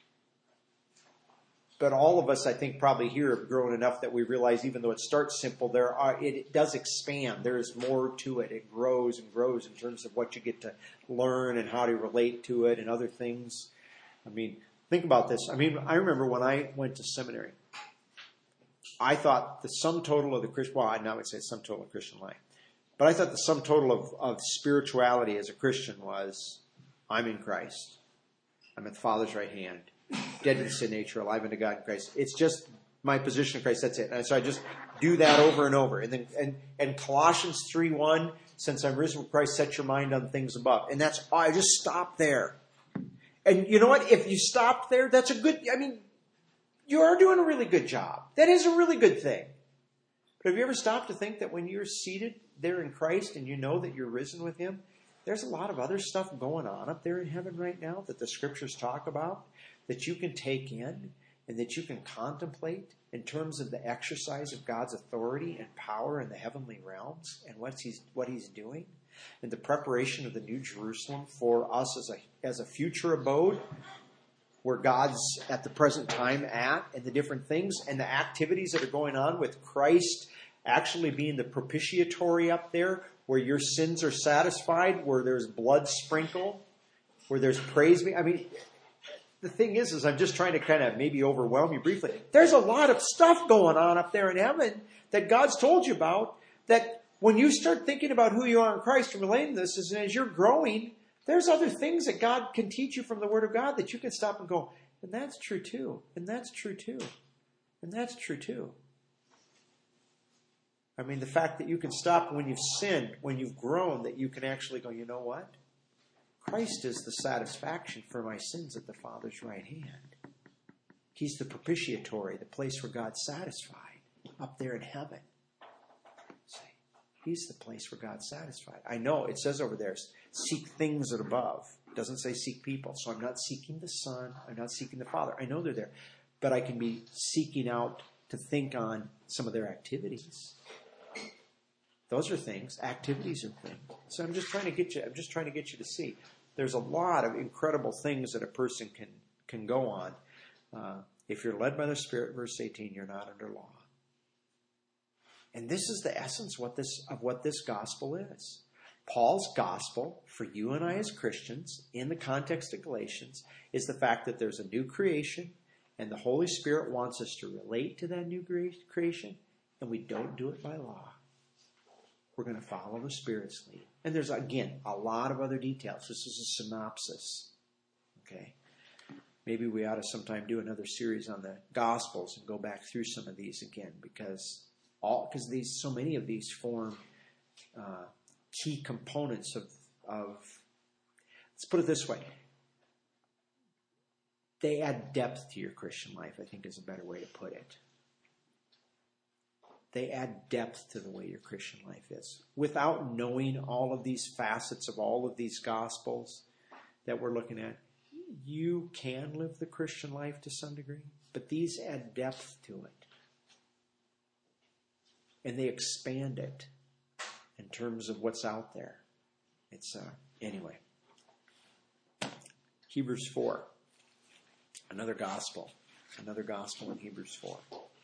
But all of us, I think, probably here have grown enough that we realize even though it starts simple, it does expand. There is more to it. It grows and grows in terms of what you get to learn and how to relate to it and other things. I mean, think about this. I mean, I remember when I went to seminary, I thought the sum total of the Christian, well, I now would say sum total of Christian life, but I thought the sum total of spirituality as a Christian was, I'm in Christ. I'm at the Father's right hand. Dead to the sin nature, alive unto God in Christ. It's just my position in Christ. That's it. And so I just do that over and over. And then and Colossians 3:1, since I'm risen with Christ, set your mind on things above. And that's I just stop there. And you know what? If you stop there, that's a good. I mean, you are doing a really good job. That is a really good thing. But have you ever stopped to think that when you're seated there in Christ and you know that you're risen with Him, there's a lot of other stuff going on up there in heaven right now that the Scriptures talk about, that you can take in and that you can contemplate in terms of the exercise of God's authority and power in the heavenly realms and what He's doing, and the preparation of the New Jerusalem for us as a future abode where God's at the present time at, and the different things and the activities that are going on with Christ actually being the propitiatory up there, where your sins are satisfied, where there's blood sprinkled, where there's praise. I mean, the thing is I'm just trying to kind of maybe overwhelm you briefly. There's a lot of stuff going on up there in heaven that God's told you about, that when you start thinking about who you are in Christ and relating this, and as you're growing, there's other things that God can teach you from the Word of God that you can stop and go, and that's true too, and that's true too, and that's true too. I mean, the fact that you can stop when you've sinned, when you've grown, that you can actually go, you know what? Christ is the satisfaction for my sins at the Father's right hand. He's the propitiatory, the place where God's satisfied, up there in heaven. See, He's the place where God's satisfied. I know, it says over there, seek things that are above. It doesn't say seek people. So I'm not seeking the Son. I'm not seeking the Father. I know they're there. But I can be seeking out to think on some of their activities. Those are things. Activities are things. So I'm just trying to get you to see. There's a lot of incredible things that a person can go on. If you're led by the Spirit, verse 18, you're not under law. And this is the essence of what this gospel is. Paul's gospel for you and I as Christians, in the context of Galatians, is the fact that there's a new creation, and the Holy Spirit wants us to relate to that new creation, and we don't do it by law. We're going to follow the Spirit's lead. And there's, again, a lot of other details. This is a synopsis. Okay? Maybe we ought to sometime do another series on the Gospels and go back through some of these again, because so many of these form key components of. Let's put it this way: they add depth to your Christian life, I think is a better way to put it. They add depth to the way your Christian life is. Without knowing all of these facets of all of these Gospels that we're looking at, you can live the Christian life to some degree, but these add depth to it. And they expand it in terms of what's out there. It's, anyway. Hebrews 4. Another gospel in Hebrews 4.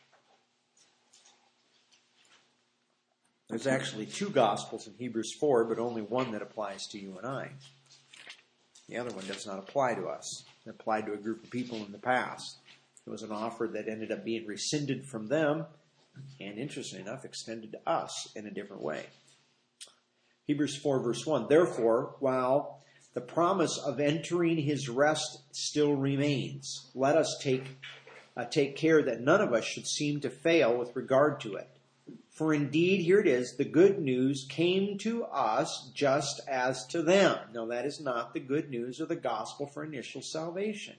There's actually two gospels in Hebrews 4, but only one that applies to you and I. The other one does not apply to us. It applied to a group of people in the past. It was an offer that ended up being rescinded from them, and interestingly enough, extended to us in a different way. Hebrews 4, verse 1. Therefore, while the promise of entering his rest still remains, let us take care that none of us should seem to fail with regard to it. For indeed, here it is, the good news came to us just as to them. Now, that is not the good news or the gospel for initial salvation.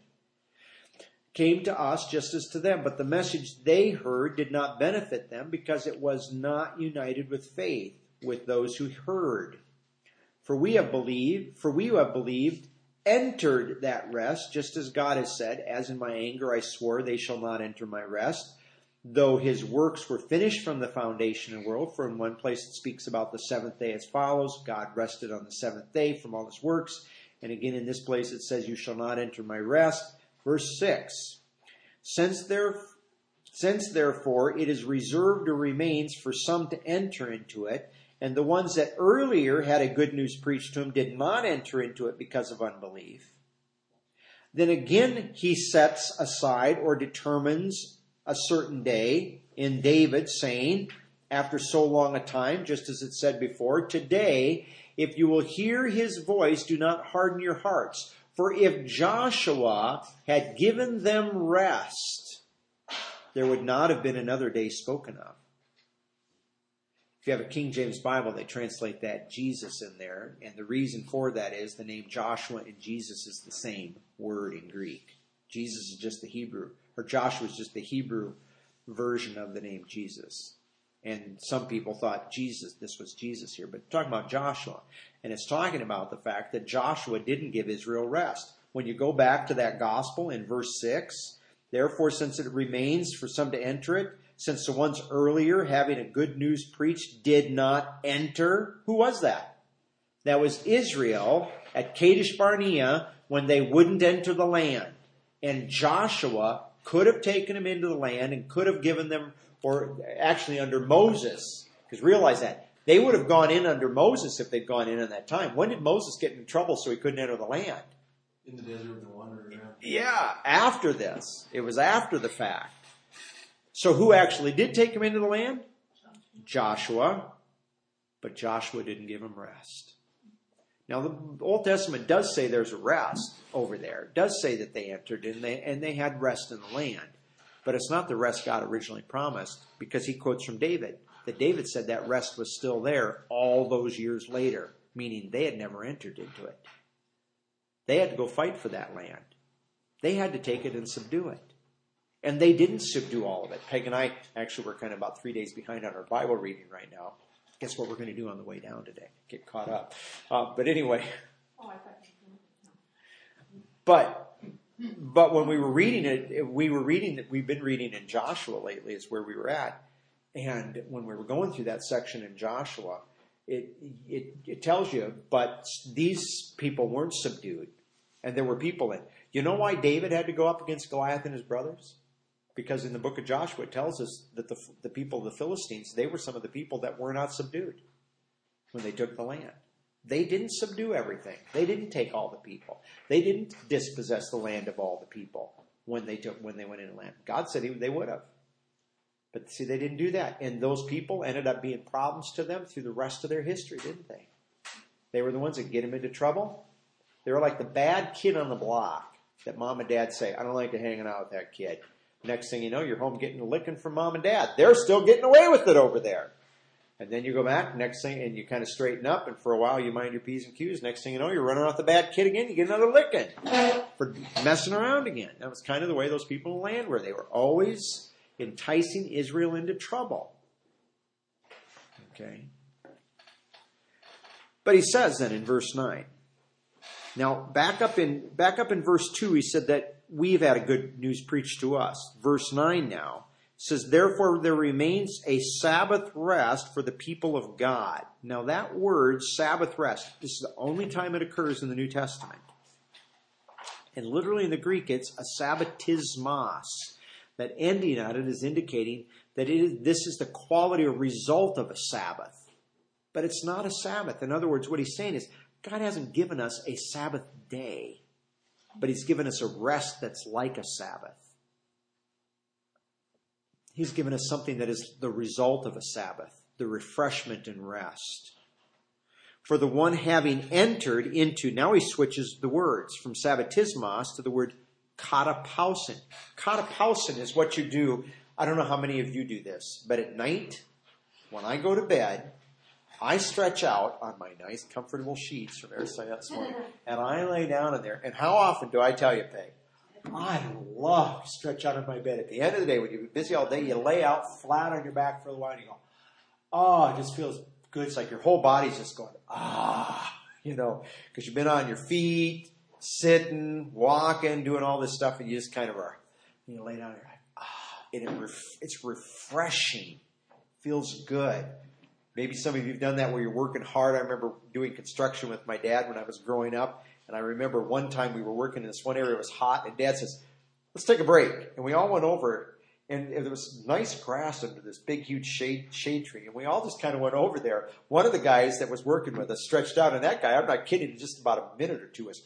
Came to us just as to them, but the message they heard did not benefit them because it was not united with faith with those who heard. For we who have believed, entered that rest, just as God has said, as in my anger I swore, they shall not enter my rest. Though his works were finished from the foundation of the world. For in one place it speaks about the seventh day as follows: God rested on the seventh day from all his works. And again in this place it says, you shall not enter my rest. Verse 6. Since therefore it is reserved or remains for some to enter into it, and the ones that earlier had a good news preached to them did not enter into it because of unbelief, then again he sets aside or determines a certain day in David, saying, after so long a time, just as it said before, today, if you will hear his voice, do not harden your hearts. For if Joshua had given them rest, there would not have been another day spoken of. If you have a King James Bible, they translate that Jesus in there, and the reason for that is the name Joshua and Jesus is the same word in Greek. Jesus is just the Hebrew, or Joshua is just the Hebrew version of the name Jesus. And some people thought this was Jesus here, but it's talking about Joshua. And it's talking about the fact that Joshua didn't give Israel rest. When you go back to that gospel in verse 6, therefore, since it remains for some to enter it, since the ones earlier having a good news preached did not enter, who was that? That was Israel at Kadesh Barnea when they wouldn't enter the land. And Joshua could have taken them into the land and could have given them, or actually under Moses, because realize that, they would have gone in under Moses if they'd gone in at that time. When did Moses get in trouble so he couldn't enter the land? In the desert of the wandering around. Yeah, after this. It was after the fact. So who actually did take him into the land? Joshua. But Joshua didn't give him rest. Now, the Old Testament does say there's a rest over there. It does say that they entered and they had rest in the land. But it's not the rest God originally promised, because he quotes from David, that David said that rest was still there all those years later, meaning they had never entered into it. They had to go fight for that land. They had to take it and subdue it. And they didn't subdue all of it. Peg and I, actually, we're kind of about 3 days behind on our Bible reading right now. Guess what we're going to do on the way down today? Get caught up. But anyway. But But when we were reading it, we've been reading in Joshua lately is where we were at. And when we were going through that section in Joshua, it tells you, but these people weren't subdued. And there were people in. You know why David had to go up against Goliath and his brothers? Because in the book of Joshua, it tells us that the people of the Philistines, they were some of the people that were not subdued when they took the land. They didn't subdue everything. They didn't take all the people. They didn't dispossess the land of all the people when they went into land. God said they would have. But see, they didn't do that. And those people ended up being problems to them through the rest of their history, didn't they? They were the ones that get them into trouble. They were like the bad kid on the block that mom and dad say, I don't like hanging out with that kid. Next thing you know, you're home getting a licking from mom and dad. They're still getting away with it over there. And then you go back, next thing, and you kind of straighten up, and for a while you mind your P's and Q's. Next thing you know, you're running off the bad kid again, you get another licking for messing around again. That was kind of the way those people in the land were. They were always enticing Israel into trouble. Okay? But he says then in verse 9. Now, back up in verse 2, he said that we've had a good news preached to us. Verse 9 now says, therefore there remains a Sabbath rest for the people of God. Now that word, Sabbath rest, this is the only time it occurs in the New Testament. And literally in the Greek, it's a sabbatismos. That ending on it is indicating that this is the quality or result of a Sabbath. But it's not a Sabbath. In other words, what he's saying is, God hasn't given us a Sabbath day, but he's given us a rest that's like a Sabbath. He's given us something that is the result of a Sabbath, the refreshment and rest. For the one having entered into, now he switches the words from sabbatismos to the word katapausin. Katapausin is what you do. I don't know how many of you do this, but at night, when I go to bed, I stretch out on my nice, comfortable sheets from Airside this morning, and I lay down in there. And how often do I tell you, Peg? I love to stretch out on my bed. At the end of the day, when you're busy all day, you lay out flat on your back for a while, and you go, oh, it just feels good. It's like your whole body's just going, because you've been on your feet, sitting, walking, doing all this stuff, and you just kind of are, you lay down and it's refreshing. Feels good. Maybe some of you have done that where you're working hard. I remember doing construction with my dad when I was growing up. And I remember one time we were working in this one area, it was hot, and Dad says, let's take a break. And we all went over, and there was nice grass under this big, huge shade tree. And we all just kind of went over there. One of the guys that was working with us stretched out, and that guy, I'm not kidding, in just about a minute or two was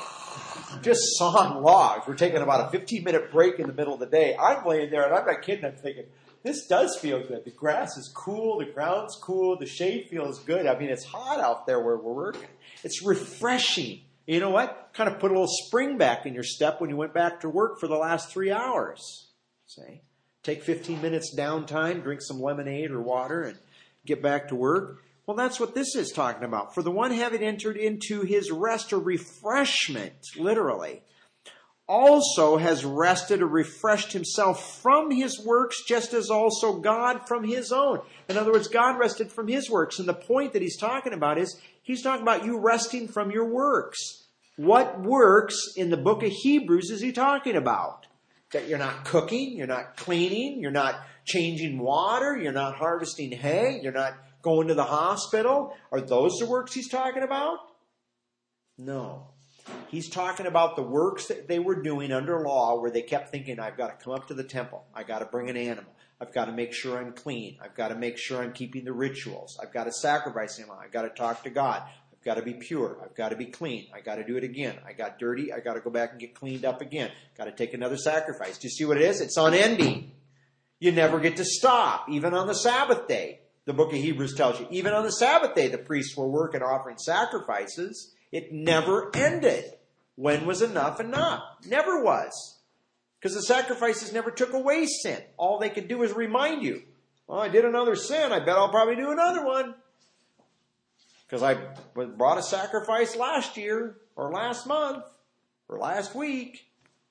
just sawing logs. We're taking about a 15-minute break in the middle of the day. I'm laying there, and I'm not kidding, I'm thinking, this does feel good. The grass is cool. The ground's cool. The shade feels good. I mean, it's hot out there where we're working. It's refreshing. You know what? Kind of put a little spring back in your step when you went back to work for the last 3 hours. See? Take 15 minutes downtime, drink some lemonade or water, and get back to work. Well, that's what this is talking about. For the one having entered into his rest or refreshment, literally, also has rested or refreshed himself from his works, just as also God from his own. In other words, God rested from his works. And the point that he's talking about is, he's talking about you resting from your works. What works in the book of Hebrews is he talking about? That you're not cooking, you're not cleaning, you're not changing water, you're not harvesting hay, you're not going to the hospital. Are those the works he's talking about? No. He's talking about the works that they were doing under law where they kept thinking, I've got to come up to the temple. I've got to bring an animal. I've got to make sure I'm clean. I've got to make sure I'm keeping the rituals. I've got to sacrifice him. I've got to talk to God. I've got to be pure. I've got to be clean. I've got to do it again. I got dirty. I've got to go back and get cleaned up again. Got to take another sacrifice. Do you see what it is? It's unending. You never get to stop, even on the Sabbath day. The book of Hebrews tells you, even on the Sabbath day, the priests were working, offering sacrifices. It never ended. When was enough enough? Never was. Because the sacrifices never took away sin. All they could do is remind you, well, I did another sin. I bet I'll probably do another one. Because I brought a sacrifice last year, or last month, or last week.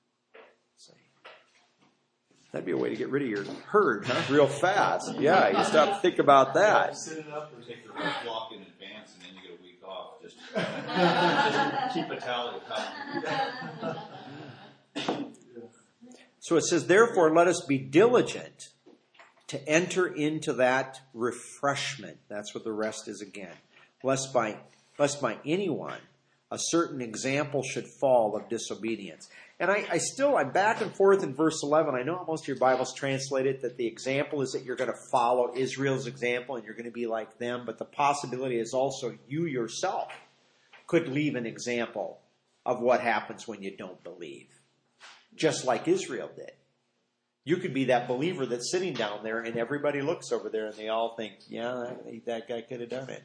That'd be a way to get rid of your herd, huh? Real fast. Yeah, you stop to think about that. Set it up or take the rough walk in advance, and then you get a week off. Just keep a tally of how. So it says, therefore, let us be diligent to enter into that refreshment. That's what the rest is again. Lest by anyone a certain example should fall of disobedience. And I'm back and forth in verse 11. I know most of your Bibles translate it that the example is that you're going to follow Israel's example and you're going to be like them. But the possibility is also you yourself could leave an example of what happens when you don't believe. Just like Israel did. You could be that believer that's sitting down there and everybody looks over there and they all think, yeah, that guy could have done it.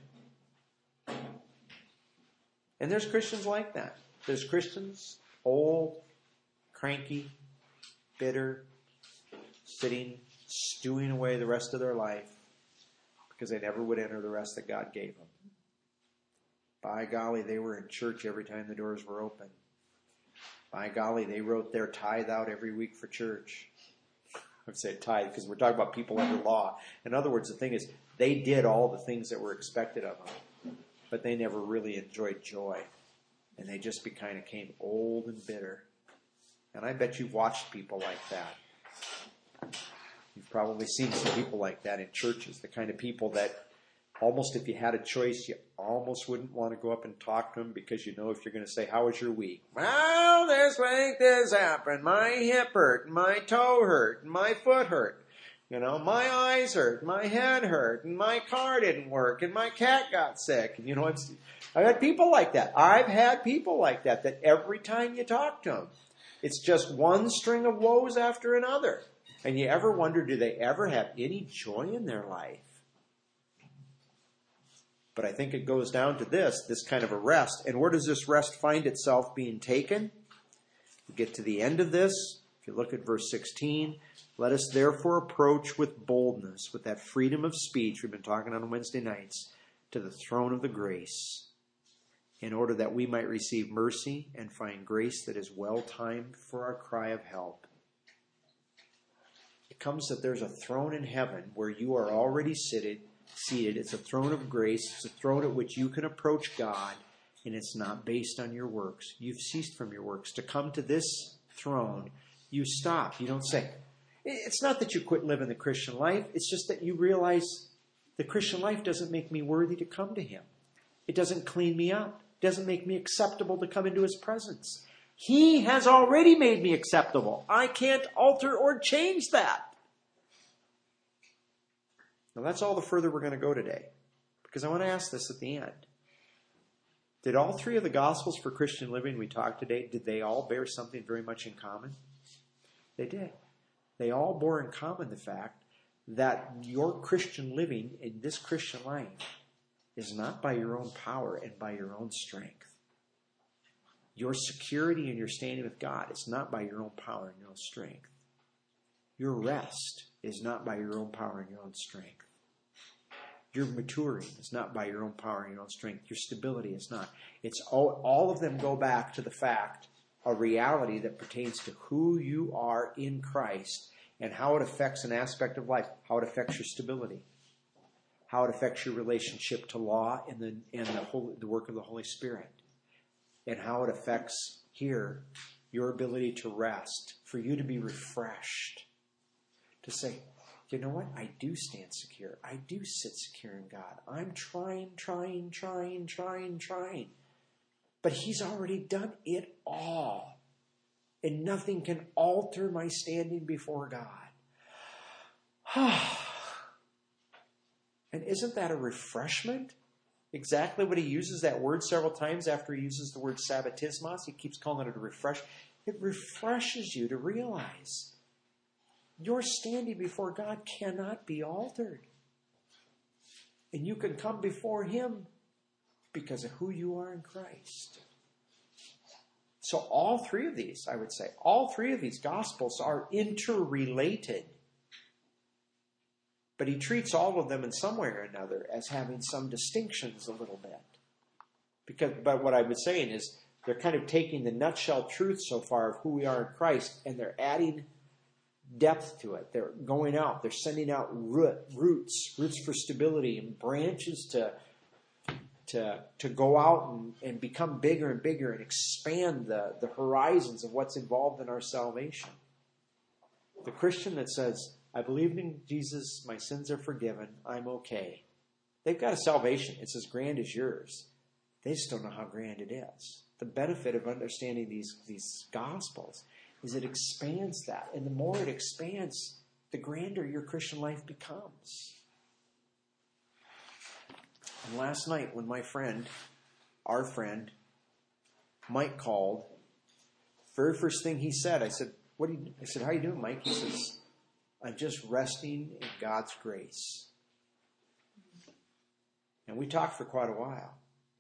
And there's Christians like that. There's Christians, old, cranky, bitter, sitting, stewing away the rest of their life because they never would enter the rest that God gave them. By golly, they were in church every time the doors were open. By golly, they wrote their tithe out every week for church. I would say tithe because we're talking about people under law. In other words, the thing is, they did all the things that were expected of them, but they never really enjoyed joy. And they just kind of became old and bitter. And I bet you've watched people like that. You've probably seen some people like that in churches, the kind of people that almost if you had a choice, you almost wouldn't want to go up and talk to them because you know if you're going to say, how was your week? Well, this happened. My hip hurt, my toe hurt, my foot hurt. You know, my eyes hurt, my head hurt, and my car didn't work, and my cat got sick. And you know, I've had people like that. I've had people like that every time you talk to them, it's just one string of woes after another. And you ever wonder, do they ever have any joy in their life? But I think it goes down to this kind of a rest. And where does this rest find itself being taken? We get to the end of this. If you look at verse 16, let us therefore approach with boldness, with that freedom of speech we've been talking on Wednesday nights, to the throne of the grace, in order that we might receive mercy and find grace that is well timed for our cry of help. It comes that there's a throne in heaven where you are already seated. It's a throne of grace. It's a throne at which you can approach God, and it's not based on your works. You've ceased from your works. To come to this throne, you stop. You don't say, it's not that you quit living the Christian life. It's just that you realize the Christian life doesn't make me worthy to come to Him. It doesn't clean me up. It doesn't make me acceptable to come into His presence. He has already made me acceptable. I can't alter or change that. Now that's all the further we're going to go today. Because I want to ask this at the end. Did all three of the Gospels for Christian living we talked today, did they all bear something very much in common? They did. They all bore in common the fact that your Christian living in this Christian life is not by your own power and by your own strength. Your security and your standing with God is not by your own power and your own strength. Your rest is not by your own power and your own strength. Your maturing is not by your own power and your own strength. Your stability is not. It's all of them go back to the fact, a reality that pertains to who you are in Christ and how it affects an aspect of life, how it affects your stability, how it affects your relationship to law and the work of the Holy Spirit, and how it affects here your ability to rest, for you to be refreshed, to say, you know what? I do stand secure. I do sit secure in God. I'm trying. But He's already done it all. And nothing can alter my standing before God. And isn't that a refreshment? Exactly what he uses that word several times after he uses the word sabbatismos. He keeps calling it a refresh. It refreshes you to realize your standing before God cannot be altered. And you can come before Him because of who you are in Christ. So all three of these, I would say, all three of these Gospels are interrelated. But he treats all of them in some way or another as having some distinctions a little bit. But what I was saying is they're kind of taking the nutshell truth so far of who we are in Christ, and they're adding depth to it. They're going out. They're sending out roots for stability, and branches to go out and become bigger and bigger and expand the horizons of what's involved in our salvation. The Christian that says, I believe in Jesus, my sins are forgiven, I'm okay. They've got a salvation. It's as grand as yours. They just don't know how grand it is. The benefit of understanding these Gospels is it expands that. And the more it expands, the grander your Christian life becomes. And last night when our friend, Mike called, very first thing he said, I said, how you doing, Mike? He says, I'm just resting in God's grace. And we talked for quite a while.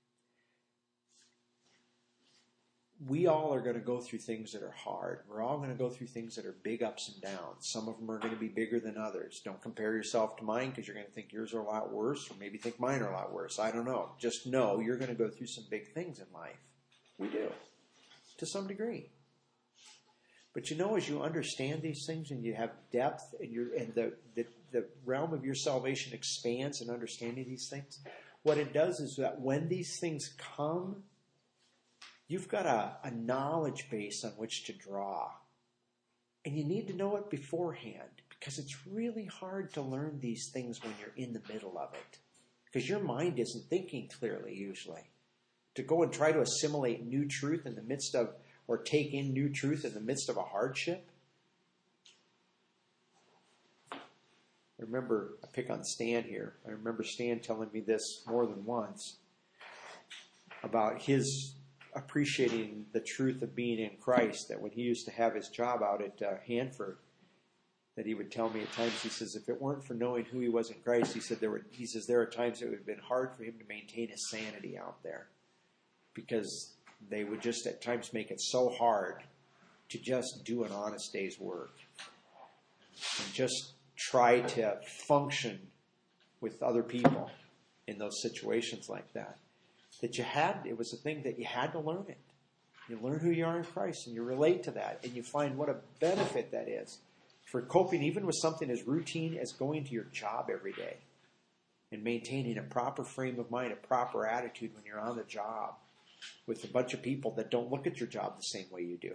We all are going to go through things that are hard. We're all going to go through things that are big ups and downs. Some of them are going to be bigger than others. Don't compare yourself to mine because you're going to think yours are a lot worse, or maybe think mine are a lot worse. I don't know. Just know you're going to go through some big things in life. We do, to some degree. But as you understand these things and you have depth and the realm of your salvation expands in understanding these things, what it does is that when these things come, you've got a knowledge base on which to draw. And you need to know it beforehand because it's really hard to learn these things when you're in the middle of it. Because your mind isn't thinking clearly usually. To go and try to assimilate new truth in the midst of, or take in new truth in the midst of a hardship. I pick on Stan here. I remember Stan telling me this more than once about his appreciating the truth of being in Christ, that when he used to have his job out at Hanford, that he would tell me at times, he says, if it weren't for knowing who he was in Christ, he says there are times it would have been hard for him to maintain his sanity out there because they would just at times make it so hard to just do an honest day's work and just try to function with other people in those situations like that. It was a thing that you had to learn it. You learn who you are in Christ and you relate to that and you find what a benefit that is for coping even with something as routine as going to your job every day and maintaining a proper frame of mind, a proper attitude when you're on the job with a bunch of people that don't look at your job the same way you do.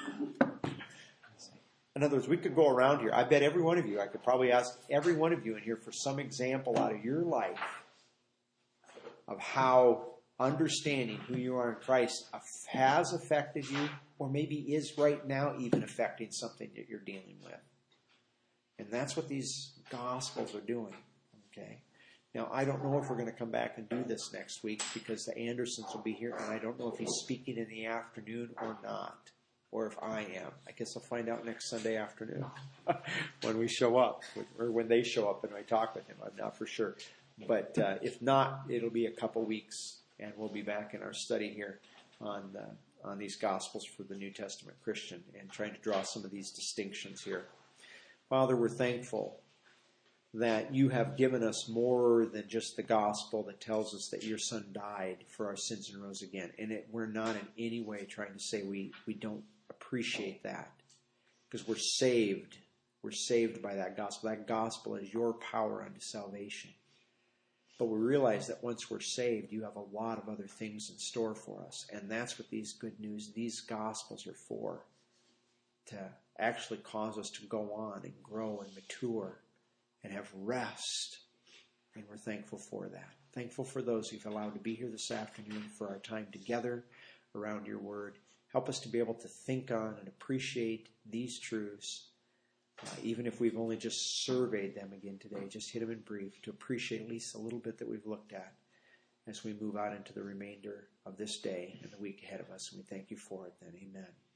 In other words, we could go around here. I bet every one of you, I could probably ask every one of you in here for some example out of your life of how understanding who you are in Christ has affected you or maybe is right now even affecting something that you're dealing with. And that's what these Gospels are doing. Okay. Now, I don't know if we're going to come back and do this next week because the Andersons will be here, and I don't know if he's speaking in the afternoon or not, or if I am. I guess I'll find out next Sunday afternoon when we show up, or when they show up and I talk with him. I'm not for sure. But if not, it'll be a couple weeks, and we'll be back in our study here on these Gospels for the New Testament Christian and trying to draw some of these distinctions here. Father, we're thankful that you have given us more than just the gospel that tells us that your Son died for our sins and rose again. And we're not in any way trying to say we don't appreciate that because we're saved. We're saved by that gospel. That gospel is your power unto salvation. But we realize that once we're saved, you have a lot of other things in store for us. And that's what these good news, these gospels are for, to actually cause us to go on and grow and mature and have rest. And we're thankful for that. Thankful for those you've allowed to be here this afternoon for our time together around your word. Help us to be able to think on and appreciate these truths, even if we've only just surveyed them again today, just hit them in brief, to appreciate at least a little bit that we've looked at as we move out into the remainder of this day and the week ahead of us. And we thank you for it then. Amen.